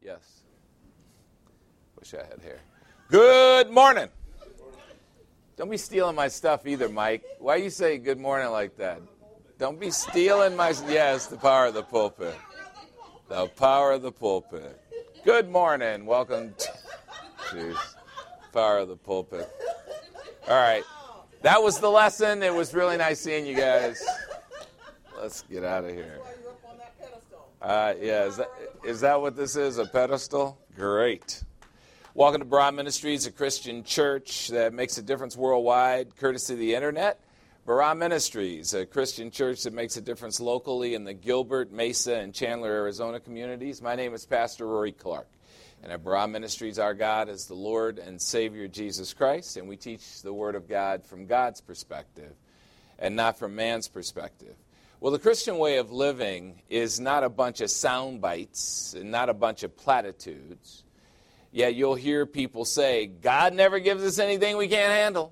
Yes. Wish I had hair. Good morning. Don't be stealing my stuff either, Mike. Why you say good morning like that? Don't be stealing my... Yes, the power of the pulpit. The power of the pulpit. Good morning. Welcome to... Jeez. Power of the pulpit. All right. That was the lesson. It was really nice seeing you guys. Let's get out of here. Yeah, is that what this is, a pedestal? Great. Welcome to Barah Ministries, a Christian church that makes a difference worldwide, courtesy of the internet. Barah Ministries, a Christian church that makes a difference locally in the Gilbert, Mesa, and Chandler, Arizona communities. My name is Pastor Rory Clark. And at Barah Ministries, our God is the Lord and Savior Jesus Christ, and we teach the Word of God from God's perspective and not from man's perspective. Well, the Christian way of living is not a bunch of sound bites and not a bunch of platitudes. Yet you'll hear people say, God never gives us anything we can't handle.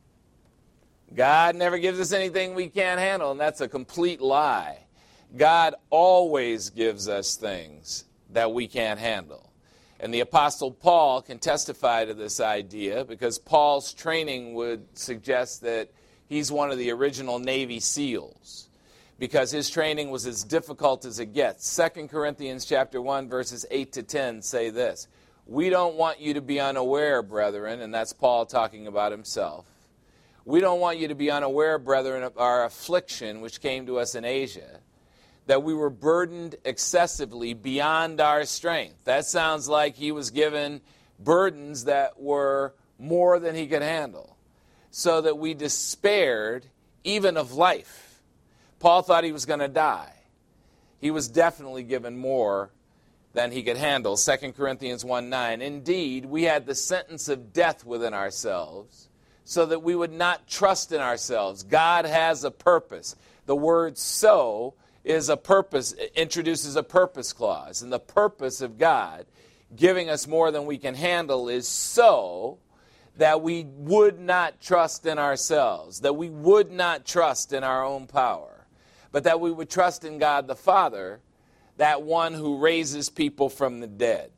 God never gives us anything we can't handle, and that's a complete lie. God always gives us things that we can't handle. And the Apostle Paul can testify to this idea because Paul's training would suggest that he's one of the original Navy SEALs, because his training was as difficult as it gets. 2 Corinthians chapter 1, verses 8 to 10 say this: we don't want you to be unaware, brethren, and that's Paul talking about himself. We don't want you to be unaware, brethren, of our affliction which came to us in Asia, that we were burdened excessively beyond our strength. That sounds like he was given burdens that were more than he could handle, so that we despaired even of life. Paul thought he was going to die. He was definitely given more than he could handle. 2 Corinthians 1:9. Indeed, we had the sentence of death within ourselves, so that we would not trust in ourselves. God has a purpose. The word "so" is a purpose, introduces a purpose clause. And the purpose of God giving us more than we can handle is so that we would not trust in ourselves, that we would not trust in our own power, but that we would trust in God the Father, that one who raises people from the dead.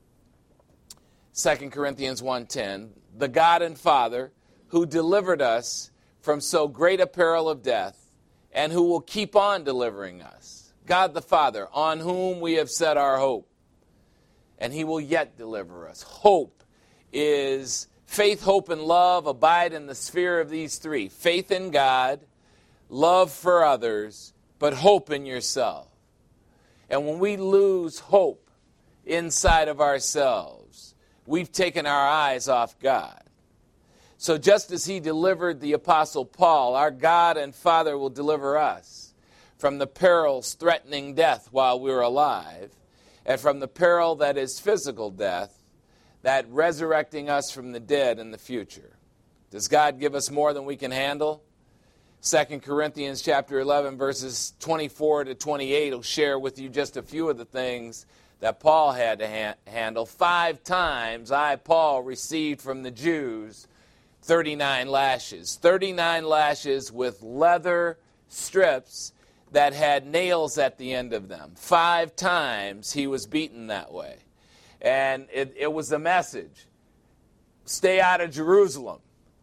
2 Corinthians 1:10, the God and Father who delivered us from so great a peril of death, and who will keep on delivering us. God the Father, on whom we have set our hope, and he will yet deliver us. Hope is faith, hope, and love abide in the sphere of these three. Faith in God, love for others, but hope in yourself. And when we lose hope inside of ourselves, we've taken our eyes off God. So just as he delivered the Apostle Paul, our God and Father will deliver us from the perils threatening death while we're alive, and from the peril that is physical death, that resurrecting us from the dead in the future. Does God give us more than we can handle? 2 Corinthians chapter 11, verses 24 to 28 will share with you just a few of the things that Paul had to handle. 5 times I, Paul, received from the Jews 39 lashes. 39 lashes with leather strips that had nails at the end of them. 5 times he was beaten that way. And it was a message: stay out of Jerusalem.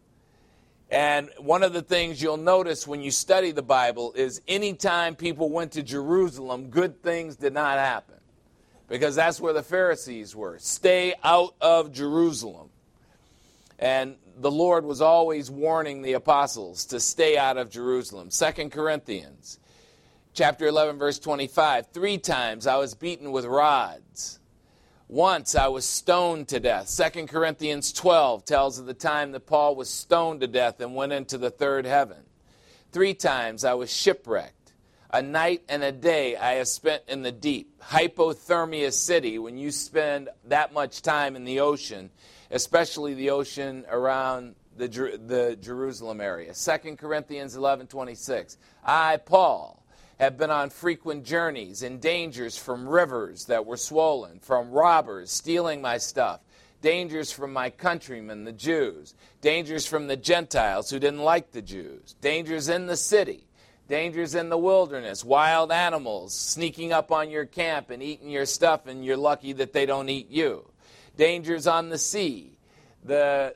And one of the things you'll notice when you study the Bible is anytime people went to Jerusalem, good things did not happen. Because that's where the Pharisees were. Stay out of Jerusalem. And the Lord was always warning the apostles to stay out of Jerusalem. 2 Corinthians chapter 11, verse 25. 3 times I was beaten with rods. Once I was stoned to death. 2 Corinthians 12 tells of the time that Paul was stoned to death and went into the third heaven. 3 times I was shipwrecked. A night and a day I have spent in the deep. Hypothermia city, when you spend that much time in the ocean, especially the ocean around the Jerusalem area. 2 Corinthians 11:26. I, Paul, have been on frequent journeys in dangers from rivers that were swollen, from robbers stealing my stuff, dangers from my countrymen, the Jews, dangers from the Gentiles who didn't like the Jews, dangers in the city, Dangers in the wilderness, wild animals sneaking up on your camp and eating your stuff, and you're lucky that they don't eat you. Dangers on the sea, the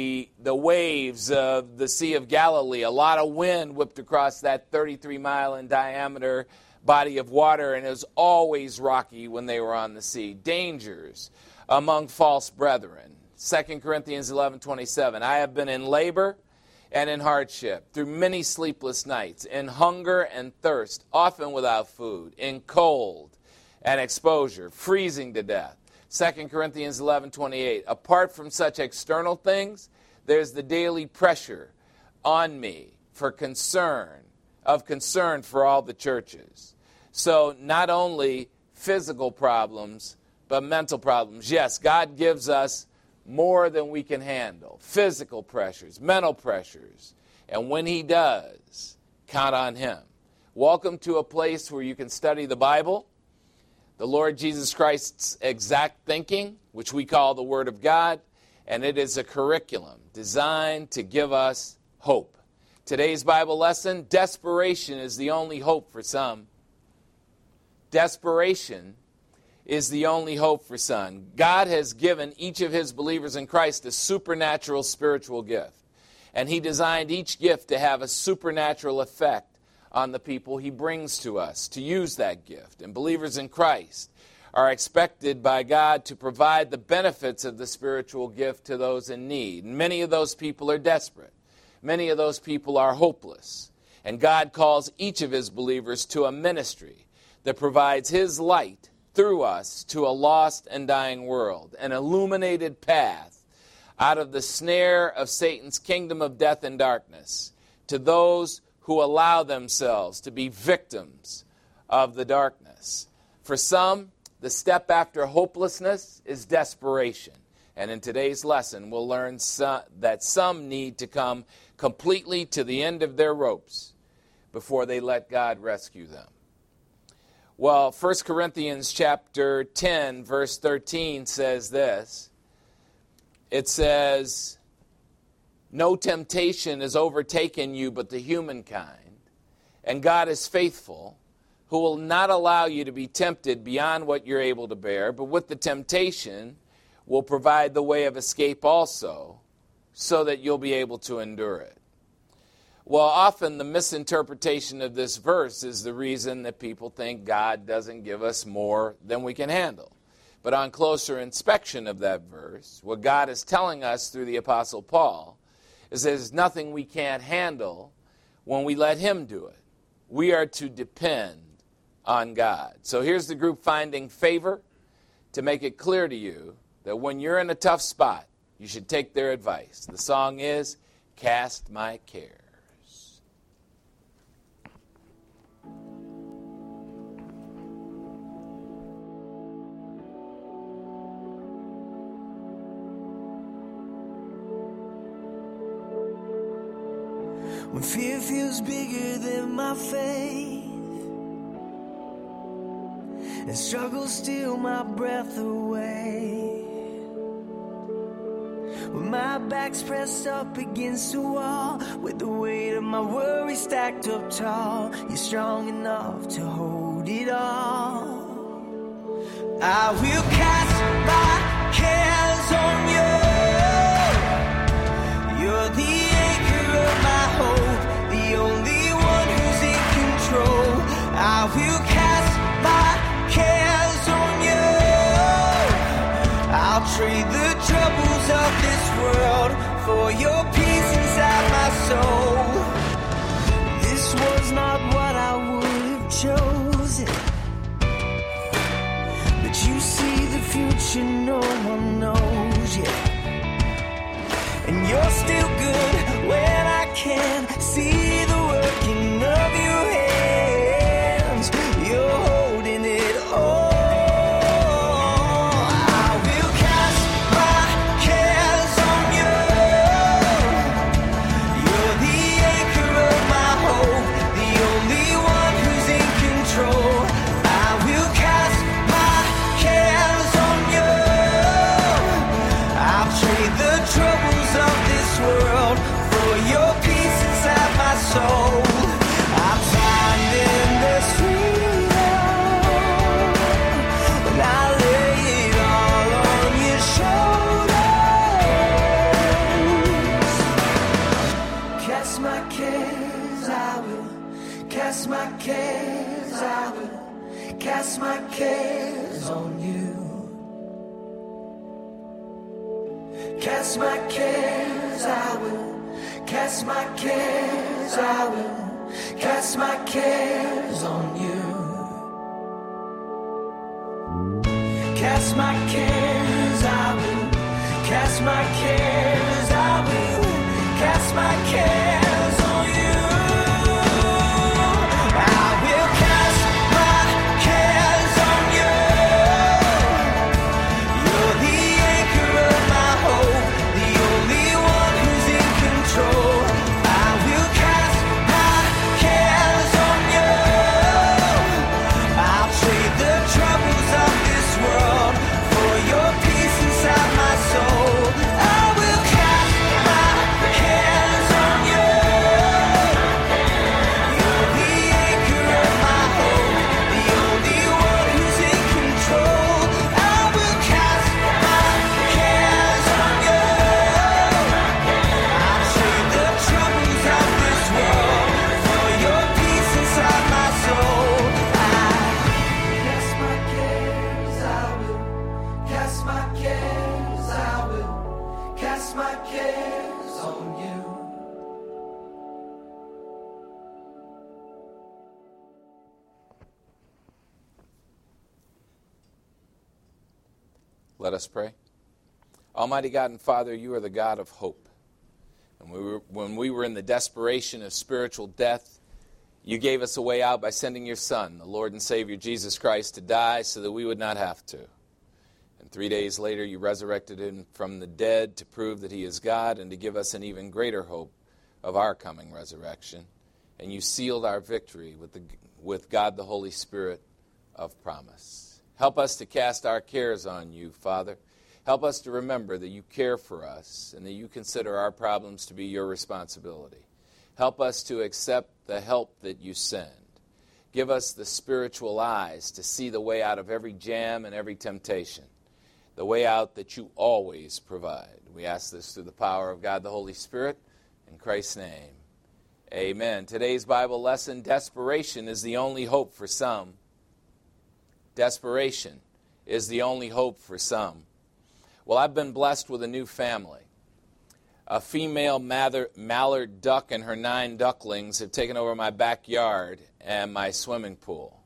waves of the Sea of Galilee, a lot of wind whipped across that 33-mile in diameter body of water, and it was always rocky when they were on the sea. Dangers among false brethren. 2 Corinthians 11:27, I have been in labor and in hardship, through many sleepless nights, in hunger and thirst, often without food, in cold and exposure, freezing to death. 2 Corinthians 11:28, apart from such external things, there's the daily pressure on me for concern for all the churches. So not only physical problems, but mental problems. Yes, God gives us more than we can handle. Physical pressures, mental pressures. And when he does, count on him. Welcome to a place where you can study the Bible, the Lord Jesus Christ's exact thinking, which we call the Word of God, and it is a curriculum designed to give us hope. Today's Bible lesson, desperation is the only hope for some. Desperation is the only hope for some. God has given each of his believers in Christ a supernatural spiritual gift. And he designed each gift to have a supernatural effect on the people he brings to us to use that gift. And believers in Christ are expected by God to provide the benefits of the spiritual gift to those in need. And many of those people are desperate. Many of those people are hopeless. And God calls each of his believers to a ministry that provides his light through us to a lost and dying world, an illuminated path out of the snare of Satan's kingdom of death and darkness to those who allow themselves to be victims of the darkness. For some, the step after hopelessness is desperation. And in today's lesson, we'll learn that some need to come completely to the end of their ropes before they let God rescue them. Well, 1 Corinthians chapter 10, verse 13 says this. It says, no temptation has overtaken you but the humankind, and God is faithful, who will not allow you to be tempted beyond what you're able to bear, but with the temptation will provide the way of escape also, so that you'll be able to endure it. Well, often the misinterpretation of this verse is the reason that people think God doesn't give us more than we can handle. But on closer inspection of that verse, what God is telling us through the Apostle Paul is there's nothing we can't handle when we let him do it. We are to depend on God. So here's the group finding favor to make it clear to you that when you're in a tough spot, you should take their advice. The song is, Cast My Care. When fear feels bigger than my faith and struggle steal my breath away, when my back's pressed up against the wall, with the weight of my worry stacked up tall, you're strong enough to hold it all. I will cast my cares on you. You're the anchor of my hope, the only one who's in control. I will cast my cares on you. I'll trade the troubles of this world for your peace inside my soul. This was not what I would have chosen, but you see the future no one knows yet. And you're still good when I can't see the working of your hands. You're holding it all. I will cast my cares on you. You're the anchor of my hope, the only one who's in control. I will cast my cares on you. cast my cares, I will cast my cares on you. Cast my cares, I will cast my cares, I will cast my cares on you. Cast my cares, I will cast my cares, I will cast my cares on you. I will cast my cares on you. You're the anchor of my hope, the only one who's in control. I will cast my cares on you. I'll trade the troubles of this world for your peace inside my soul. I will cast my cares on you. You're the anchor of my hope, the only one who's in control. I will cast my cares on you. I'll trade the troubles of this world for your peace inside my soul. I cast my cares, I will cast my cares, I will cast my cares on you. Let us pray. Almighty God and Father, you are the God of hope. And when we were in the desperation of spiritual death, you gave us a way out by sending your Son, the Lord and Savior Jesus Christ, to die so that we would not have to. And 3 days later, you resurrected him from the dead to prove that he is God and to give us an even greater hope of our coming resurrection. And you sealed our victory with God the Holy Spirit of promise. Help us to cast our cares on you, Father. Help us to remember that you care for us and that you consider our problems to be your responsibility. Help us to accept the help that you send. Give us the spiritual eyes to see the way out of every jam and every temptation, the way out that you always provide. We ask this through the power of God the Holy Spirit. In Christ's name, amen. Today's Bible lesson, desperation is the only hope for some. Desperation is the only hope for some. Well, I've been blessed with a new family. A female mallard duck and her 9 ducklings have taken over my backyard and my swimming pool.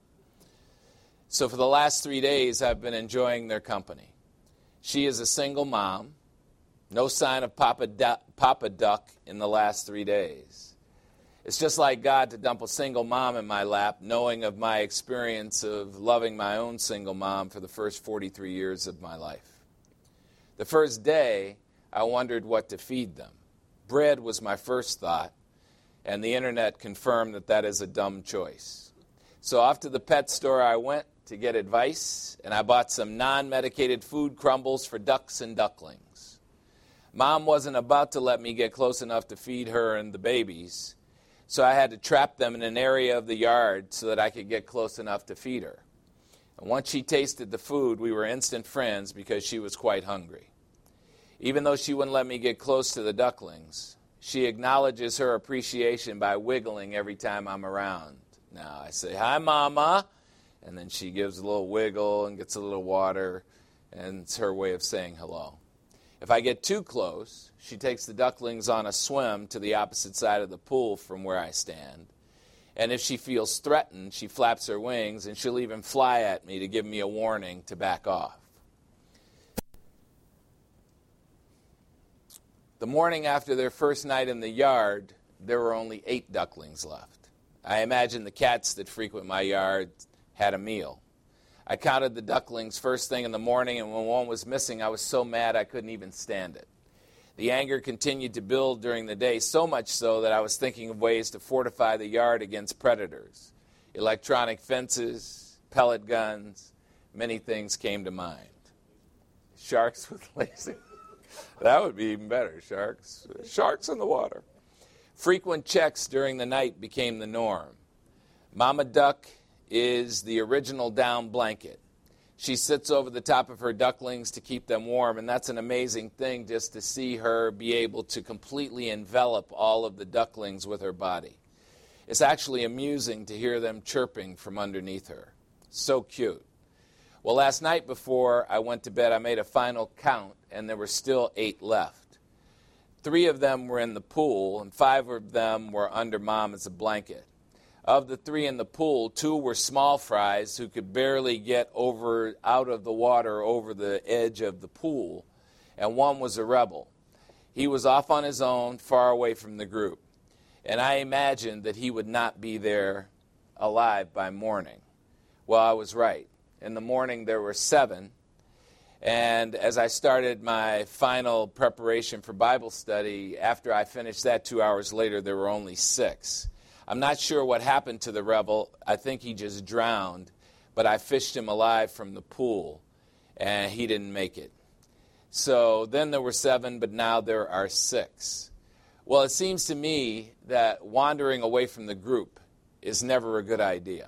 So for the last 3 days, I've been enjoying their company. She is a single mom. No sign of Papa Duck in the last 3 days. It's just like God to dump a single mom in my lap, knowing of my experience of loving my own single mom for the first 43 years of my life. The first day, I wondered what to feed them. Bread was my first thought, and the internet confirmed that that is a dumb choice. So off to the pet store I went to get advice, and I bought some non-medicated food crumbles for ducks and ducklings. Mom wasn't about to let me get close enough to feed her and the babies, so I had to trap them in an area of the yard so that I could get close enough to feed her. And once she tasted the food, we were instant friends because she was quite hungry. Even though she wouldn't let me get close to the ducklings, she acknowledges her appreciation by wiggling every time I'm around. Now I say, "Hi, Mama," and then she gives a little wiggle and gets a little water, and it's her way of saying hello. If I get too close, she takes the ducklings on a swim to the opposite side of the pool from where I stand. And if she feels threatened, she flaps her wings, and she'll even fly at me to give me a warning to back off. The morning after their first night in the yard, there were only 8 ducklings left. I imagine the cats that frequent my yard had a meal. I counted the ducklings first thing in the morning, and when one was missing, I was so mad I couldn't even stand it. The anger continued to build during the day, so much so that I was thinking of ways to fortify the yard against predators. Electronic fences, pellet guns, many things came to mind. Sharks with laser. That would be even better, sharks. Sharks in the water. Frequent checks during the night became the norm. Mama Duck is the original down blanket. She sits over the top of her ducklings to keep them warm, and that's an amazing thing just to see her be able to completely envelop all of the ducklings with her body. It's actually amusing to hear them chirping from underneath her. So cute. Well, last night before I went to bed, I made a final count, and there were still 8 left. 3 of them were in the pool, and 5 of them were under Mom as a blanket. Of the 3 in the pool, 2 were small fries who could barely get out of the water over the edge of the pool, and 1 was a rebel. He was off on his own, far away from the group. And I imagined that he would not be there alive by morning. Well, I was right. In the morning, there were 7. And as I started my final preparation for Bible study, after I finished that 2 hours later, there were only 6. I'm not sure what happened to the rebel. I think he just drowned. But I fished him alive from the pool, and he didn't make it. So then there were 7, but now there are 6. Well, it seems to me that wandering away from the group is never a good idea.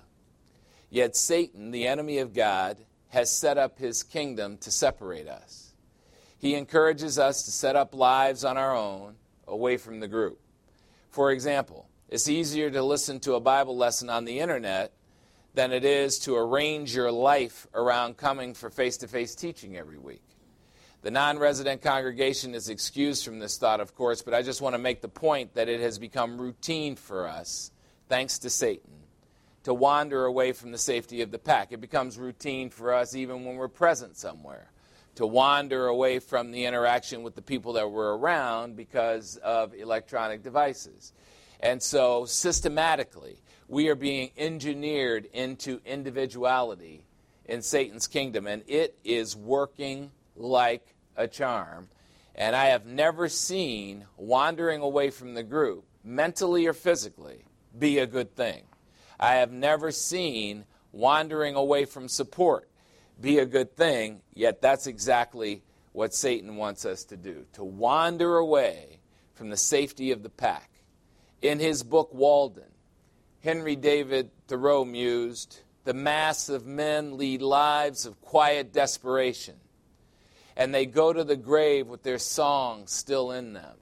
Yet Satan, the enemy of God, has set up his kingdom to separate us. He encourages us to set up lives on our own, away from the group. For example, it's easier to listen to a Bible lesson on the internet than it is to arrange your life around coming for face-to-face teaching every week. The non-resident congregation is excused from this thought, of course, but I just want to make the point that it has become routine for us, thanks to Satan, to wander away from the safety of the pack. It becomes routine for us even when we're present somewhere, to wander away from the interaction with the people that we're around because of electronic devices. And so, systematically, we are being engineered into individuality in Satan's kingdom, and it is working like a charm. And I have never seen wandering away from the group, mentally or physically, be a good thing. I have never seen wandering away from support be a good thing, yet that's exactly what Satan wants us to do, to wander away from the safety of the pack. In his book, Walden, Henry David Thoreau mused, "The mass of men lead lives of quiet desperation, and they go to the grave with their songs still in them."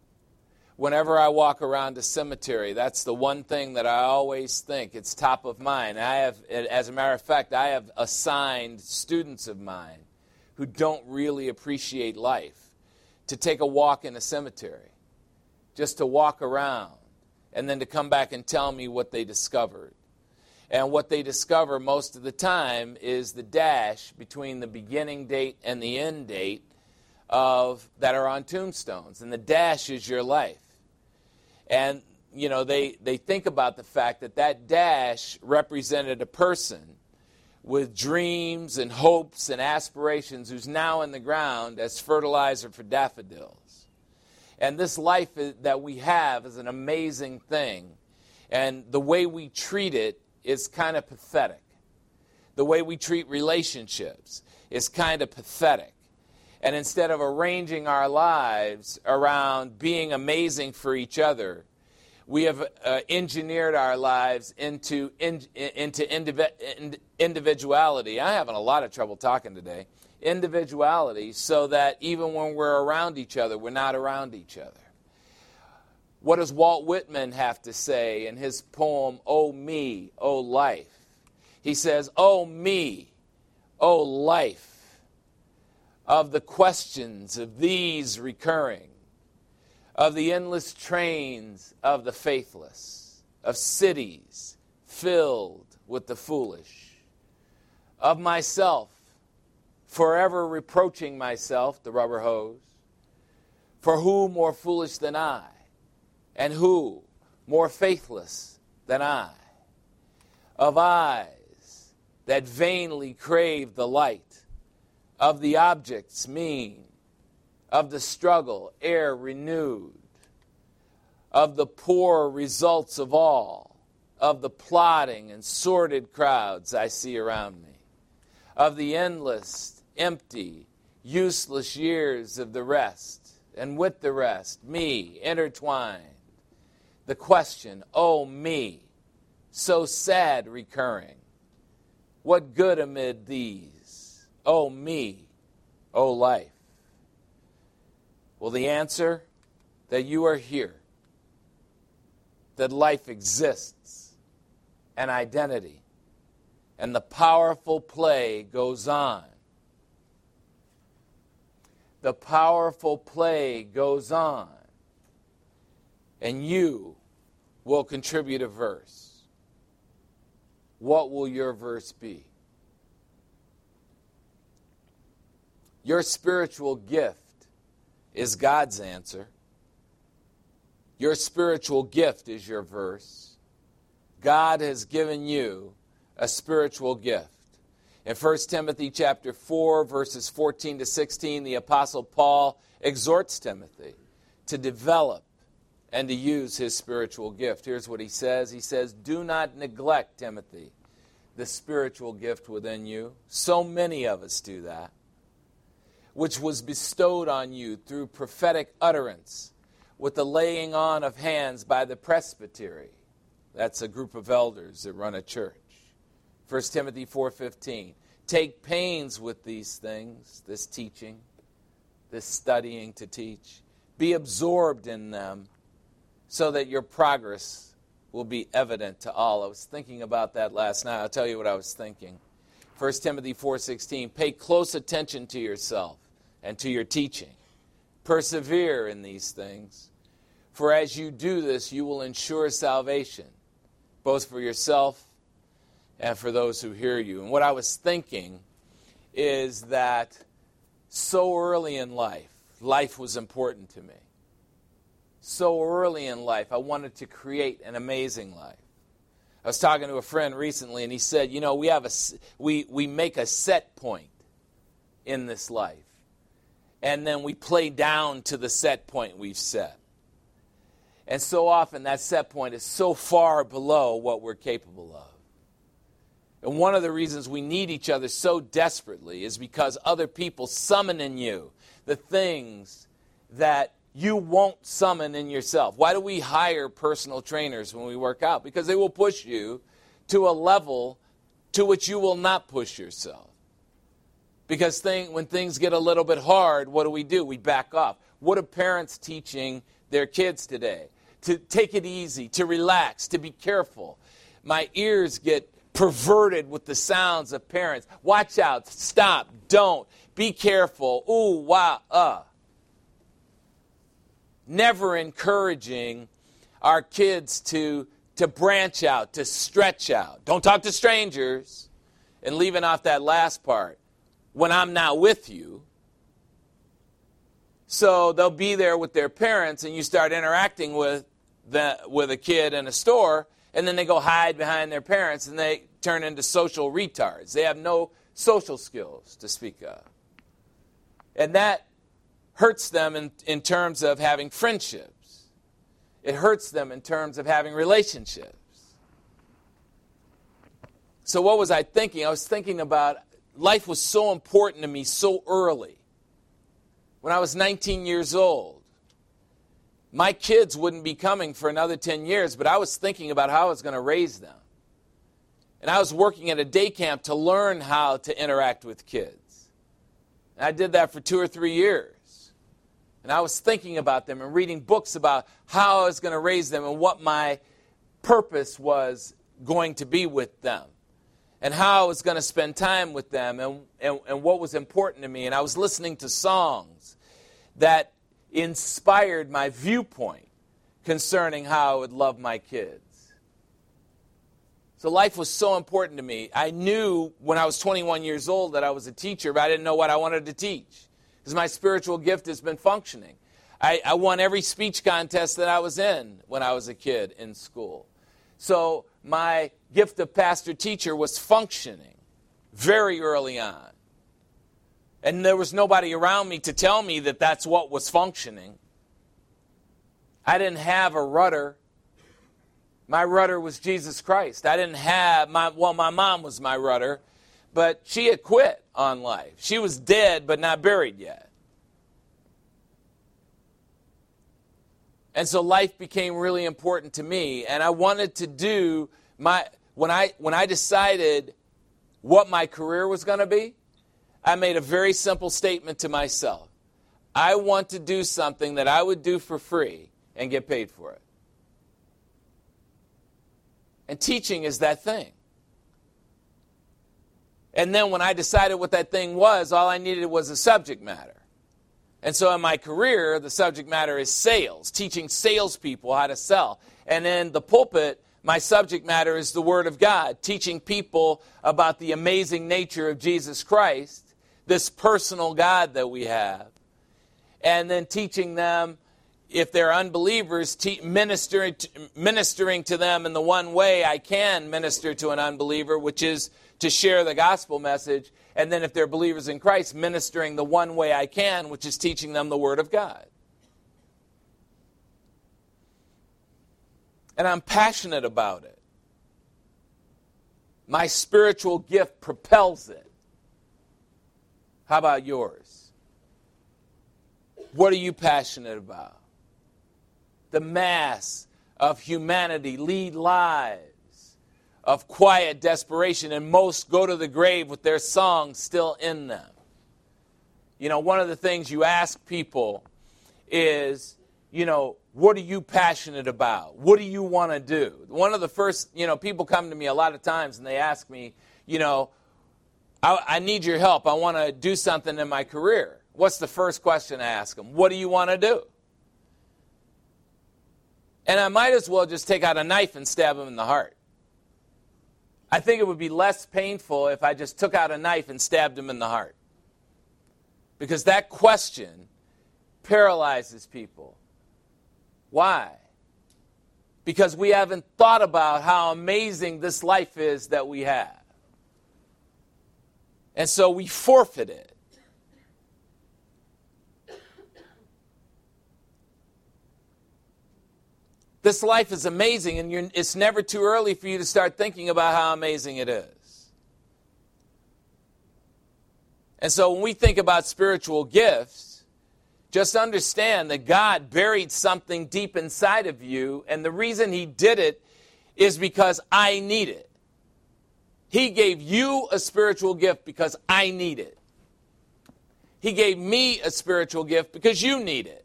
Whenever I walk around a cemetery, that's the one thing that I always think. It's top of mind. As a matter of fact, I have assigned students of mine who don't really appreciate life to take a walk in a cemetery, just to walk around, and then to come back and tell me what they discovered. And what they discover most of the time is the dash between the beginning date and the end date that are on tombstones. And the dash is your life. And, they think about the fact that dash represented a person with dreams and hopes and aspirations who's now in the ground as fertilizer for daffodils. And this life that we have is an amazing thing. And the way we treat it is kind of pathetic. The way we treat relationships is kind of pathetic. And instead of arranging our lives around being amazing for each other, we have engineered our lives into individuality. I'm having a lot of trouble talking today. Individuality, so that even when we're around each other, we're not around each other. What does Walt Whitman have to say in his poem, "Oh Me, Oh Life"? He says, "Oh me, oh life, of the questions of these recurring, of the endless trains of the faithless, of cities filled with the foolish, of myself, forever reproaching myself," the rubber hose, "for who more foolish than I? And who more faithless than I? Of eyes that vainly crave the light, of the objects mean, of the struggle ere renewed, of the poor results of all, of the plodding and sordid crowds I see around me, of the endless, empty, useless years of the rest, and with the rest, me intertwined. The question, oh me, so sad recurring, what good amid these? Oh me, oh life." Well, the answer, that you are here. that life exists, an identity, and the powerful play goes on. The powerful play goes on, and you will contribute a verse. What will your verse be? Your spiritual gift is God's answer. Your spiritual gift is your verse. God has given you a spiritual gift. In 1 Timothy chapter 4, verses 14 to 16, the Apostle Paul exhorts Timothy to develop and to use his spiritual gift. Here's what he says. He says, "Do not neglect, Timothy, the spiritual gift within you." So many of us do that. "Which was bestowed on you through prophetic utterance with the laying on of hands by the presbytery." That's a group of elders that run a church. 1 Timothy 4:15. "Take pains with these things," this teaching, this studying to teach. "Be absorbed in them so that your progress will be evident to all." I was thinking about that last night. I'll tell you what I was thinking. 1 Timothy 4:16. "Pay close attention to yourself and to your teaching. Persevere in these things. For as you do this, you will ensure salvation, both for yourself and for those who hear you." And what I was thinking is that so early in life, life was important to me. So early in life, I wanted to create an amazing life. I was talking to a friend recently, and he said, "You know, we make a set point in this life, and then we play down to the set point we've set. And so often that set point is so far below what we're capable of. And one of the reasons we need each other so desperately is because other people summon in you the things that you won't summon in yourself. Why do we hire personal trainers when we work out? Because they will push you to a level to which you will not push yourself. Because when things get a little bit hard, what do? We back off. What are parents teaching their kids today? To take it easy, to relax, to be careful. My ears get perverted with the sounds of parents. Watch out, stop, don't, be careful, ooh, wow, Never encouraging our kids to branch out, to stretch out. Don't talk to strangers. And leaving off that last part, when I'm not with you. So they'll be there with their parents, and you start interacting with a kid in a store, and then they go hide behind their parents, and they turn into social retards. They have no social skills to speak of. And that hurts them in terms of having friendships. It hurts them in terms of having relationships. So what was I thinking? I was thinking about life was so important to me so early. When I was 19 years old, my kids wouldn't be coming for another 10 years, but I was thinking about how I was going to raise them. And I was working at a day camp to learn how to interact with kids. And I did that for 2 or 3 years. And I was thinking about them and reading books about how I was going to raise them and what my purpose was going to be with them. And how I was going to spend time with them and what was important to me. And I was listening to songs that inspired my viewpoint concerning how I would love my kids. So life was so important to me. I knew when I was 21 years old that I was a teacher, but I didn't know what I wanted to teach. Because my spiritual gift has been functioning. I won every speech contest that I was in when I was a kid in school. So my gift of pastor-teacher was functioning very early on. And there was nobody around me to tell me that that's what was functioning. I didn't have a rudder. My rudder was Jesus Christ. I didn't have, my mom was my rudder, but she had quit on life. She was dead but not buried yet. And so life became really important to me, and I wanted to do when I decided what my career was going to be, I made a very simple statement to myself. I want to do something that I would do for free and get paid for it. And teaching is that thing. And then when I decided what that thing was, all I needed was a subject matter. And so in my career, the subject matter is sales, teaching salespeople how to sell. And in the pulpit, my subject matter is the Word of God, teaching people about the amazing nature of Jesus Christ, this personal God that we have. And then teaching them, if they're unbelievers, ministering to them in the one way I can minister to an unbeliever, which is to share the gospel message. And then if they're believers in Christ, ministering the one way I can, which is teaching them the Word of God. And I'm passionate about it. My spiritual gift propels it. How about yours? What are you passionate about? The mass of humanity lead lives of quiet desperation, and most go to the grave with their songs still in them. You know, one of the things you ask people is, you know, what are you passionate about? What do you want to do? One of the first, people come to me a lot of times and they ask me, I need your help. I want to do something in my career. What's the first question I ask them? What do you want to do? And I might as well just take out a knife and stab them in the heart. I think it would be less painful if I just took out a knife and stabbed them in the heart. Because that question paralyzes people. Why? Because we haven't thought about how amazing this life is that we have. And so we forfeit it. This life is amazing, and it's never too early for you to start thinking about how amazing it is. And so when we think about spiritual gifts, just understand that God buried something deep inside of you, and the reason He did it is because I need it. He gave you a spiritual gift because I need it. He gave me a spiritual gift because you need it.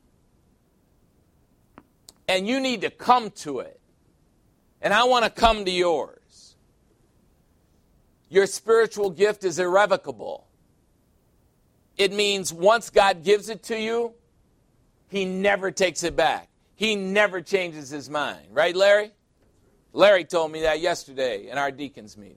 And you need to come to it. And I want to come to yours. Your spiritual gift is irrevocable. It means once God gives it to you, He never takes it back. He never changes His mind. Right, Larry? Larry told me that yesterday in our deacons meeting.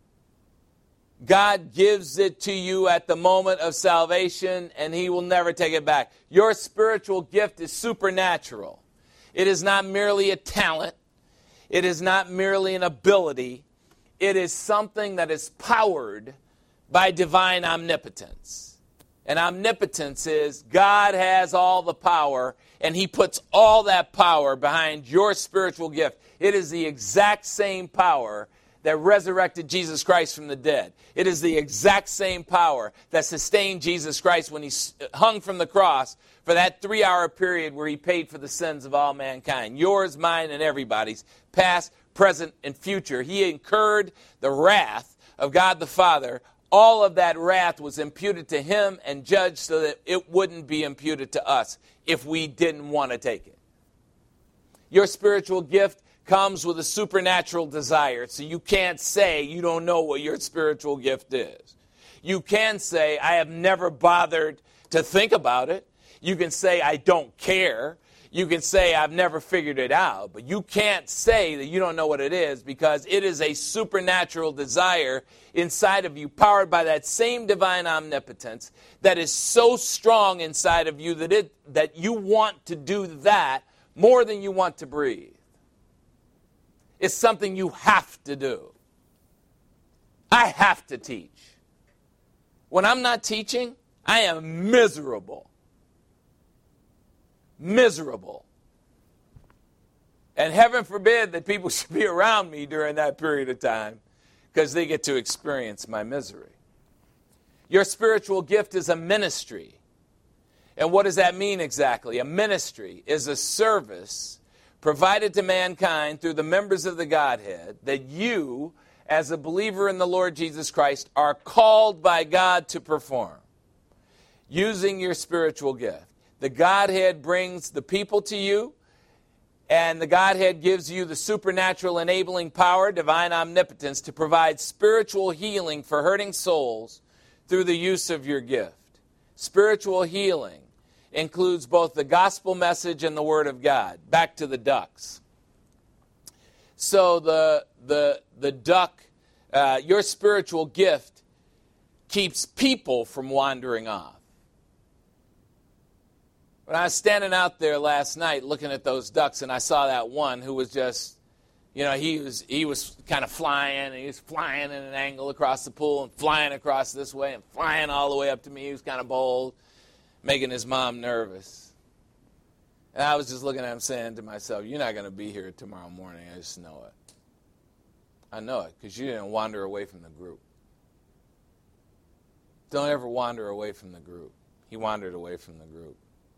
God gives it to you at the moment of salvation, and He will never take it back. Your spiritual gift is supernatural. It is not merely a talent. It is not merely an ability. It is something that is powered by divine omnipotence. And omnipotence is God has all the power, and He puts all that power behind your spiritual gift. It is the exact same power that resurrected Jesus Christ from the dead. It is the exact same power that sustained Jesus Christ when He hung from the cross for that 3-hour period where He paid for the sins of all mankind. Yours, mine, and everybody's, past, present, and future. He incurred the wrath of God the Father. All of that wrath was imputed to Him and judged so that it wouldn't be imputed to us if we didn't want to take it. Your spiritual gift comes with a supernatural desire. So you can't say you don't know what your spiritual gift is. You can say, I have never bothered to think about it. You can say, I don't care. You can say, I've never figured it out. But you can't say that you don't know what it is, because it is a supernatural desire inside of you, powered by that same divine omnipotence that is so strong inside of you that you want to do that more than you want to breathe. It's something you have to do. I have to teach. When I'm not teaching, I am miserable. Miserable. And heaven forbid that people should be around me during that period of time, because they get to experience my misery. Your spiritual gift is a ministry. And what does that mean exactly? A ministry is a service provided to mankind through the members of the Godhead that you, as a believer in the Lord Jesus Christ, are called by God to perform using your spiritual gift. The Godhead brings the people to you, And the Godhead gives you the supernatural enabling power, divine omnipotence, to provide spiritual healing for hurting souls through the use of your gift. Spiritual healing includes both the gospel message and the Word of God. Back to the ducks. So the duck, your spiritual gift, keeps people from wandering off. When I was standing out there last night looking at those ducks, and I saw that one who was just, he was kind of flying, and he was flying in an angle across the pool and flying across this way and flying all the way up to me. He was kind of bold, making his mom nervous. And I was just looking at him saying to myself, you're not going to be here tomorrow morning. I just know it. I know it because you didn't wander away from the group. Don't ever wander away from the group. He wandered away from the group.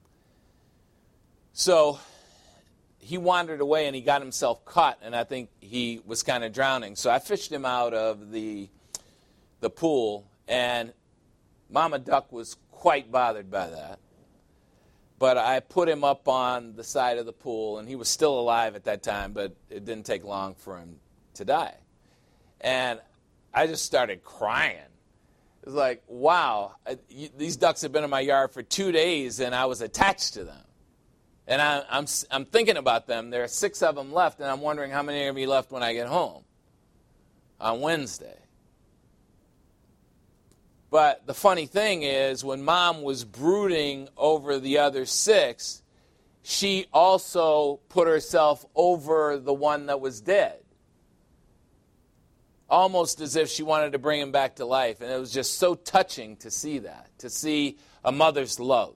So he wandered away and he got himself caught, and I think he was kind of drowning. So I fished him out of the pool, and Mama Duck was quite bothered by that. But I put him up on the side of the pool, and he was still alive at that time, but it didn't take long for him to die. And I just started crying. It was like, wow, these ducks have been in my yard for 2 days, and I was attached to them. And I'm thinking about them. There are 6 of them left, and I'm wondering how many are going to be left when I get home on Wednesday. But the funny thing is, when Mom was brooding over the other 6, she also put herself over the one that was dead, almost as if she wanted to bring him back to life. And it was just so touching to see that, to see a mother's love.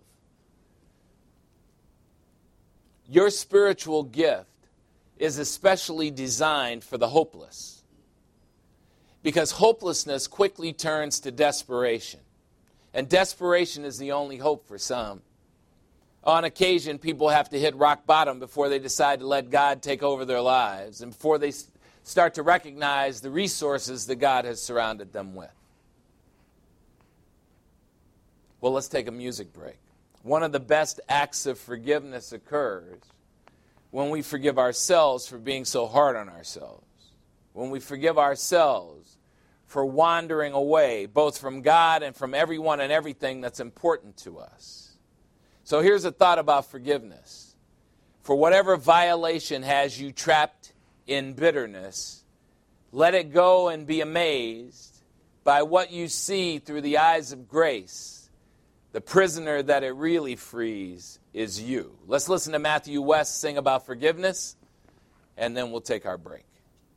Your spiritual gift is especially designed for the hopeless, because hopelessness quickly turns to desperation, and desperation is the only hope for some. On occasion, people have to hit rock bottom before they decide to let God take over their lives and before they start to recognize the resources that God has surrounded them with. Well, let's take a music break. One of the best acts of forgiveness occurs when we forgive ourselves for being so hard on ourselves. When we forgive ourselves for wandering away, both from God and from everyone and everything that's important to us. So here's a thought about forgiveness. For whatever violation has you trapped in bitterness, let it go and be amazed by what you see through the eyes of grace. The prisoner that it really frees is you. Let's listen to Matthew West sing about forgiveness, and then we'll take our break.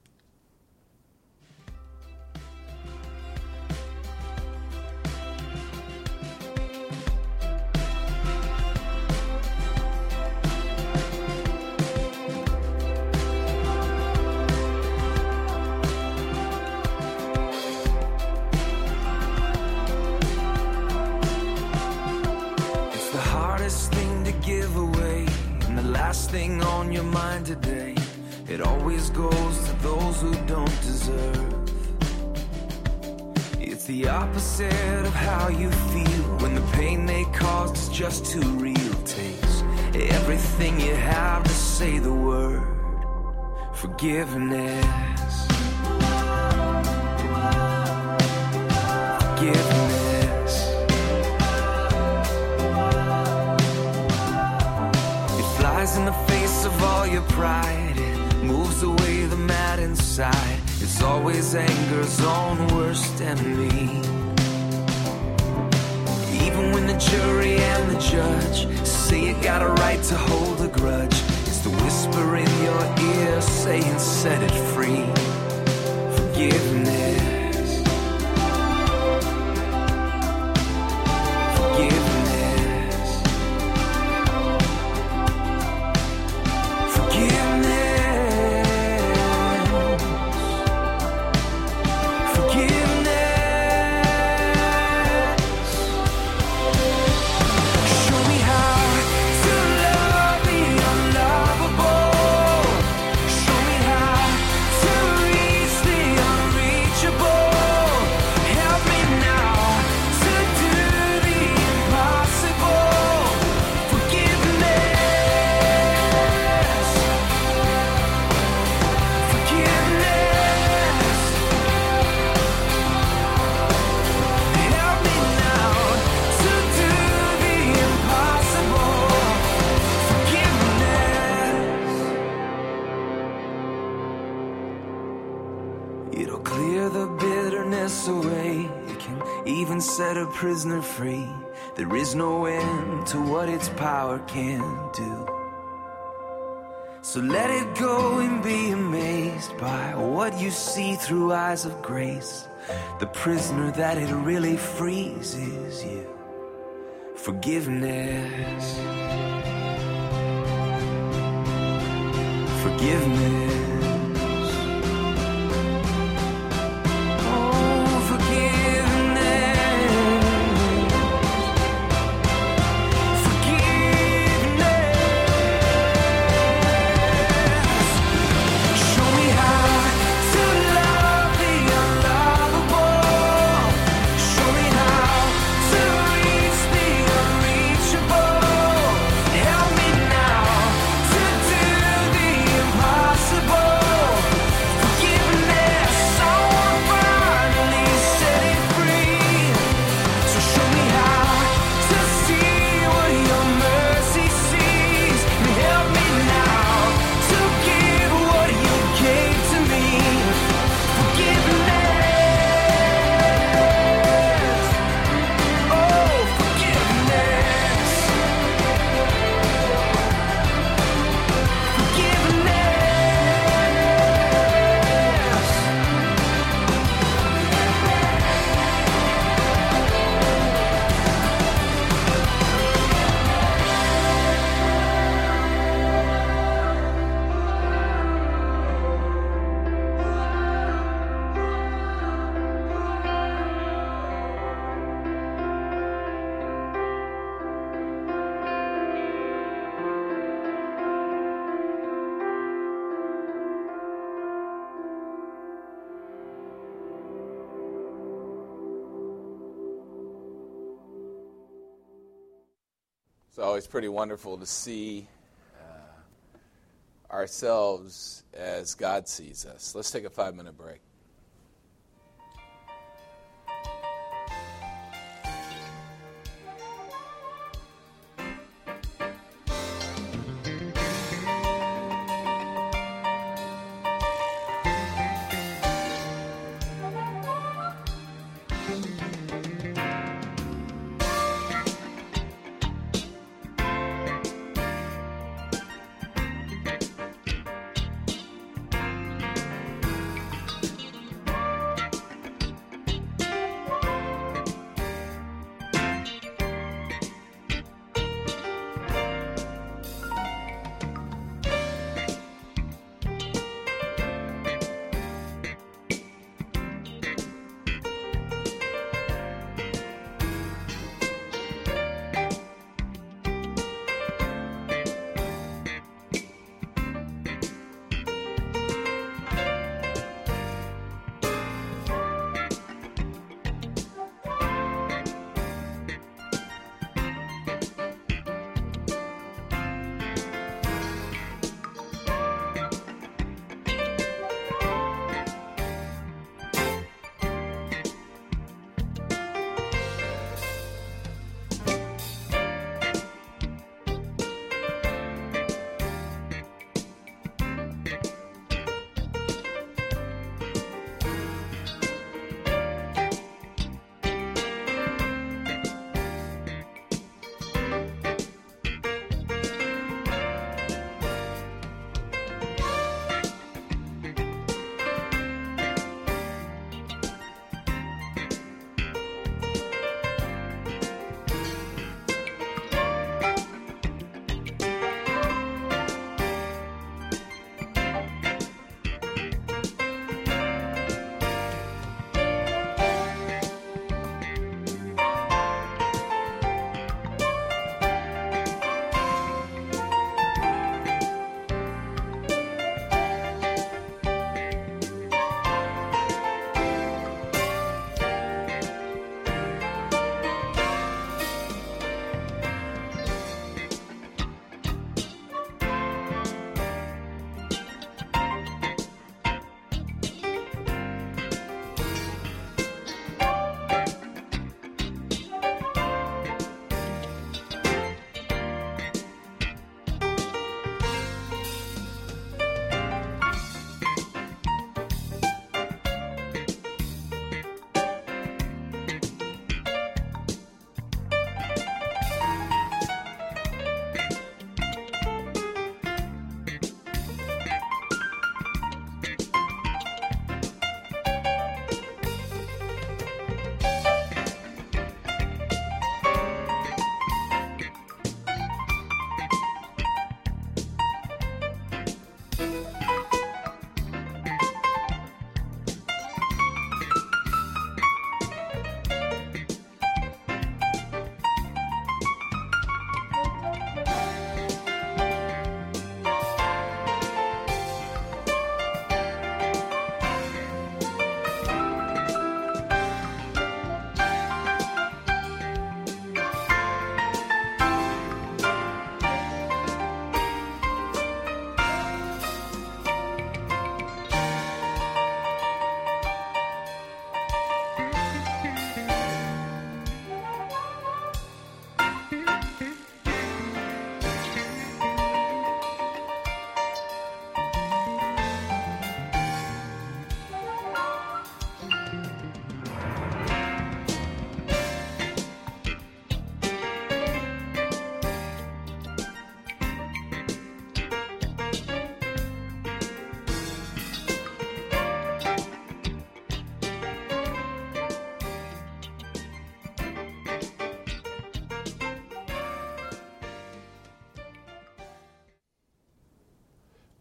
Last thing on your mind today, it always goes to those who don't deserve. It's the opposite of how you feel when the pain they caused is just too real. Takes everything you have to say the word forgiveness. Forgiveness. In the face of all your pride, it moves away the mad inside. It's always anger's own worst enemy. Even when the jury and the judge say you got a right to hold a grudge, it's the whisper in your ear saying set it free. Forgiveness. Forgiveness. Reach clear the bitterness away. It can even set a prisoner free. There is no end to what its power can do. So let it go and be amazed by what you see through eyes of grace. The prisoner that it really frees is you. Forgiveness. Forgiveness. Oh, forgiveness. Forgiveness. Show me how to love the unlovable. Show me how to reach the unreachable. Help me now to do the impossible. Forgiveness, I want finally set it free. So show me how to see what your mercy sees. And help me now to give what you gave to me. Forgiveness. Oh, forgiveness. It's always pretty wonderful to see ourselves as God sees us. Let's take a 5-minute break.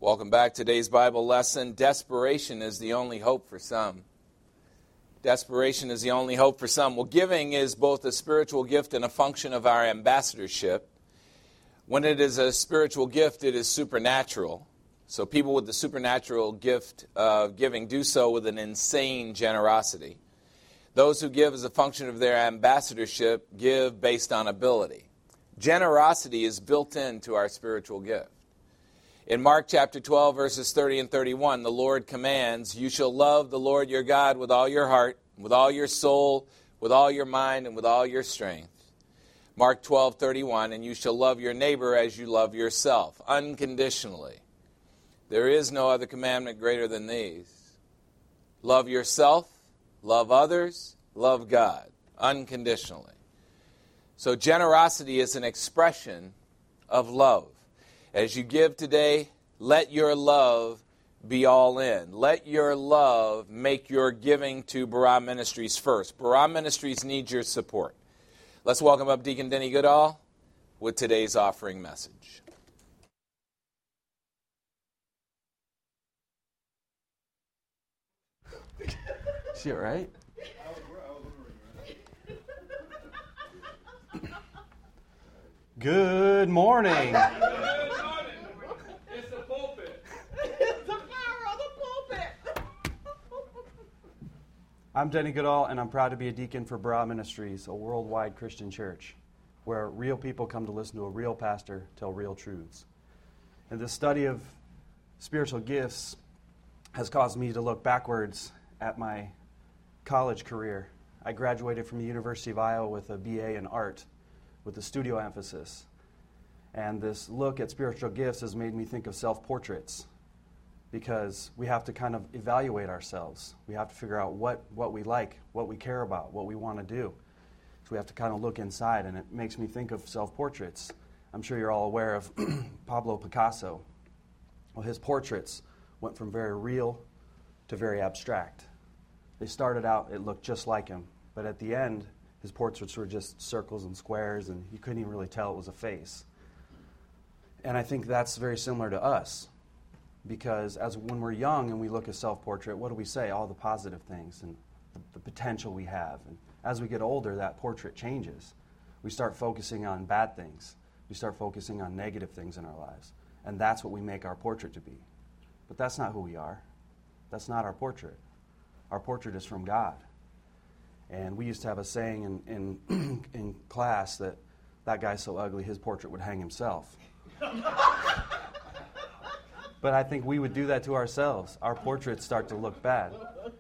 Welcome back to today's Bible lesson. Desperation is the only hope for some. Desperation is the only hope for some. Well, giving is both a spiritual gift and a function of our ambassadorship. When it is a spiritual gift, it is supernatural. So people with the supernatural gift of giving do so with an insane generosity. Those who give as a function of their ambassadorship give based on ability. Generosity is built into our spiritual gift. In Mark chapter 12, verses 30 and 31, the Lord commands, "You shall love the Lord your God with all your heart, with all your soul, with all your mind, and with all your strength." Mark 12:31, "And you shall love your neighbor as you love yourself," unconditionally. There is no other commandment greater than these. Love yourself, love others, love God, unconditionally. So generosity is an expression of love. As you give today, let your love be all in. Let your love make your giving to Barah Ministries first. Barah Ministries needs your support. Let's welcome up Deacon Denny Goodall with today's offering message. Shit, right? Good morning. It's the pulpit. It's the power of the pulpit. I'm Denny Goodall, and I'm proud to be a deacon for Barah Ministries, a worldwide Christian church, where real people come to listen to a real pastor tell real truths. And the study of spiritual gifts has caused me to look backwards at my college career. I graduated from the University of Iowa with a BA in art, with a studio emphasis. And this look at spiritual gifts has made me think of self-portraits, because we have to kind of evaluate ourselves. We have to figure out what we like, what we care about, what we want to do. So we have to kind of look inside, and it makes me think of self-portraits. I'm sure you're all aware of Pablo Picasso. Well, his portraits went from very real to very abstract. They started out, it looked just like him, but at the end, his portraits were just circles and squares, and you couldn't even really tell it was a face. And I think that's very similar to us, because when we're young and we look at self-portrait, what do we say? All the positive things and the potential we have. And as we get older, that portrait changes. We start focusing on bad things. We start focusing on negative things in our lives. And that's what we make our portrait to be. But that's not who we are. That's not our portrait. Our portrait is from God. And we used to have a saying in class that guy's so ugly, his portrait would hang himself. But I think we would do that to ourselves. Our portraits start to look bad.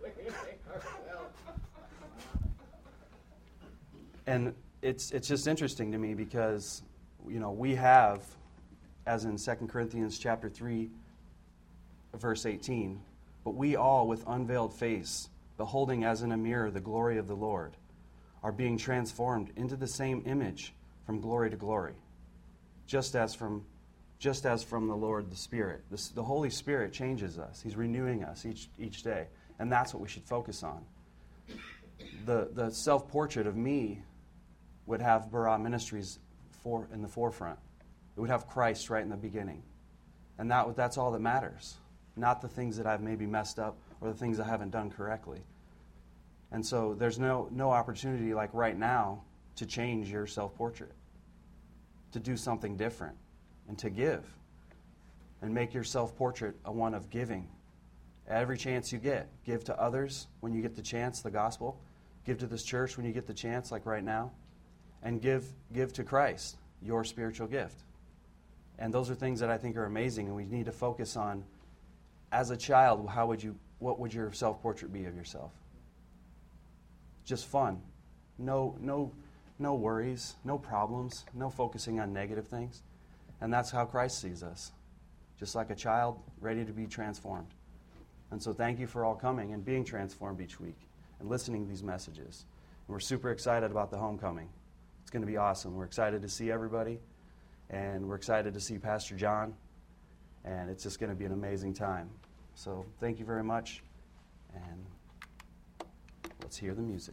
And it's just interesting to me because, we have, as in 2 Corinthians chapter 3, verse 18, "But we all with unveiled face, beholding as in a mirror the glory of the Lord, are being transformed into the same image from glory to glory, just as from the Lord the Spirit." The Holy Spirit changes us. He's renewing us each day, and that's what we should focus on. The self-portrait of me would have Barah Ministries in the forefront. It would have Christ right in the beginning, and that's all that matters, not the things that I've maybe messed up or the things I haven't done correctly. And so there's no opportunity like right now to change your self-portrait, to do something different, and to give, and make your self-portrait a one of giving. Every chance you get, give to others when you get the chance, the gospel. Give to this church when you get the chance, like right now. And give to Christ, your spiritual gift. And those are things that I think are amazing, and we need to focus on. As a child, what would your self-portrait be of yourself? Just fun. No worries, no problems, no focusing on negative things. And that's how Christ sees us. Just like a child ready to be transformed. And so thank you for all coming and being transformed each week and listening to these messages. And we're super excited about the homecoming. It's going to be awesome. We're excited to see everybody, and we're excited to see Pastor John, and it's just going to be an amazing time. So thank you very much, and let's hear the music.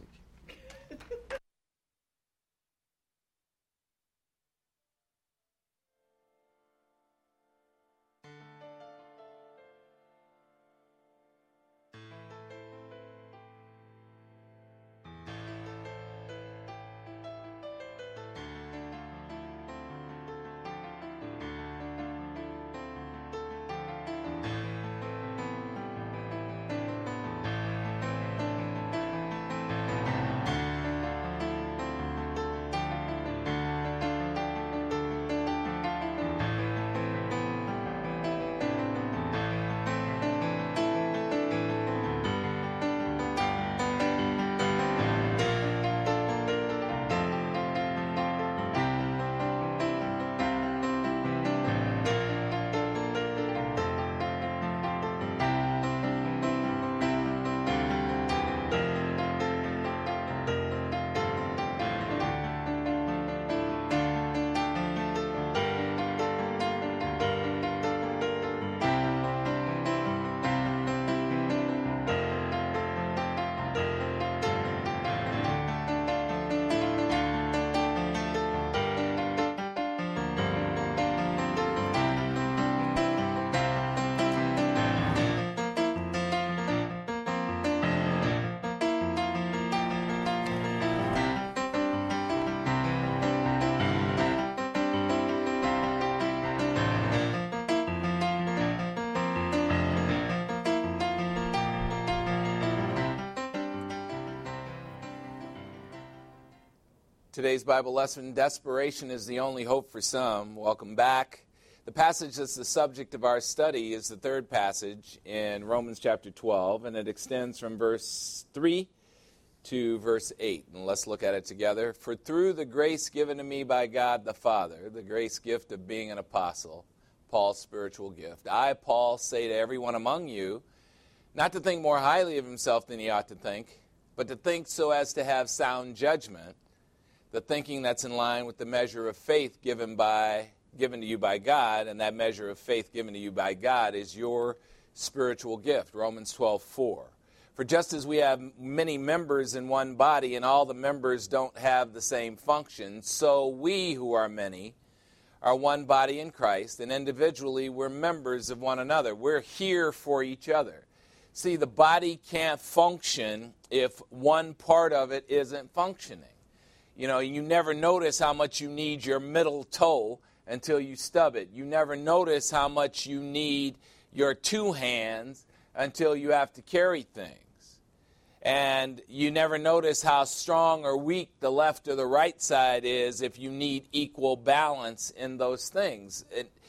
Today's Bible lesson, desperation is the only hope for some. Welcome back. The passage that's the subject of our study is the third passage in Romans chapter 12, and it extends from verse 3 to verse 8. And let's look at it together. For through the grace given to me by God the Father, the grace gift of being an apostle, Paul's spiritual gift, I, Paul, say to everyone among you, not to think more highly of himself than he ought to think, but to think so as to have sound judgment, the thinking that's in line with the measure of faith given to you by God, and that measure of faith given to you by God is your spiritual gift, Romans 12:4. For just as we have many members in one body, and all the members don't have the same function, so we who are many are one body in Christ, and individually we're members of one another. We're here for each other. See, the body can't function if one part of it isn't functioning. You know, you never notice how much you need your middle toe until you stub it. You never notice how much you need your two hands until you have to carry things. And you never notice how strong or weak the left or the right side is if you need equal balance in those things.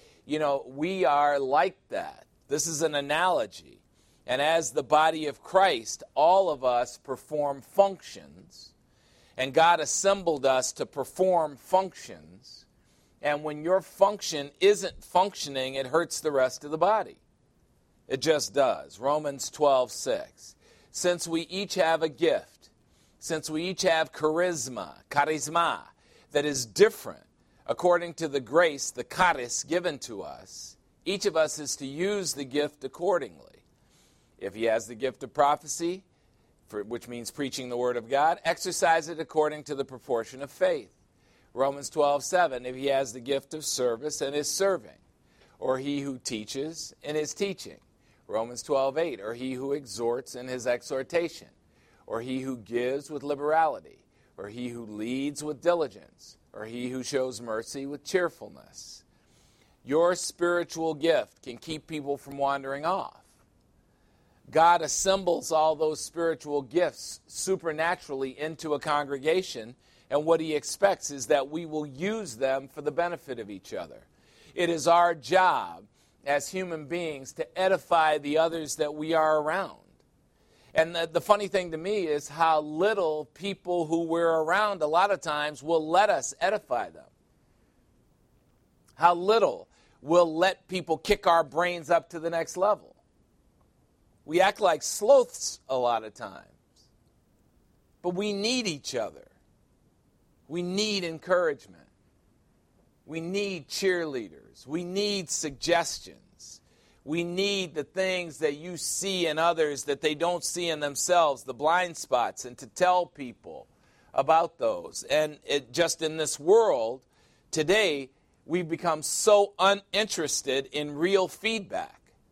We are like that. This is an analogy. And as the body of Christ, all of us perform functions. And God assembled us to perform functions. And when your function isn't functioning, it hurts the rest of the body. It just does. Romans 12:6. Since we each have a gift, since we each have charisma, that is different according to the grace, the charis, given to us, each of us is to use the gift accordingly. If he has the gift of prophecy, which means preaching the word of God, exercise it according to the proportion of faith. Romans 12:7, if he has the gift of service and is serving, or he who teaches and is teaching. Romans 12:8, or he who exhorts in his exhortation, or he who gives with liberality, or he who leads with diligence, or he who shows mercy with cheerfulness. Your spiritual gift can keep people from wandering off. God assembles all those spiritual gifts supernaturally into a congregation, and what he expects is that we will use them for the benefit of each other. It is our job as human beings to edify the others that we are around. And the funny thing to me is how little people who we're around a lot of times will let us edify them. How little we'll let people kick our brains up to the next level. We act like sloths a lot of times. But we need each other. We need encouragement. We need cheerleaders. We need suggestions. We need the things that you see in others that they don't see in themselves, the blind spots, and to tell people about those. And just in this world, today, we've become so uninterested in real feedback.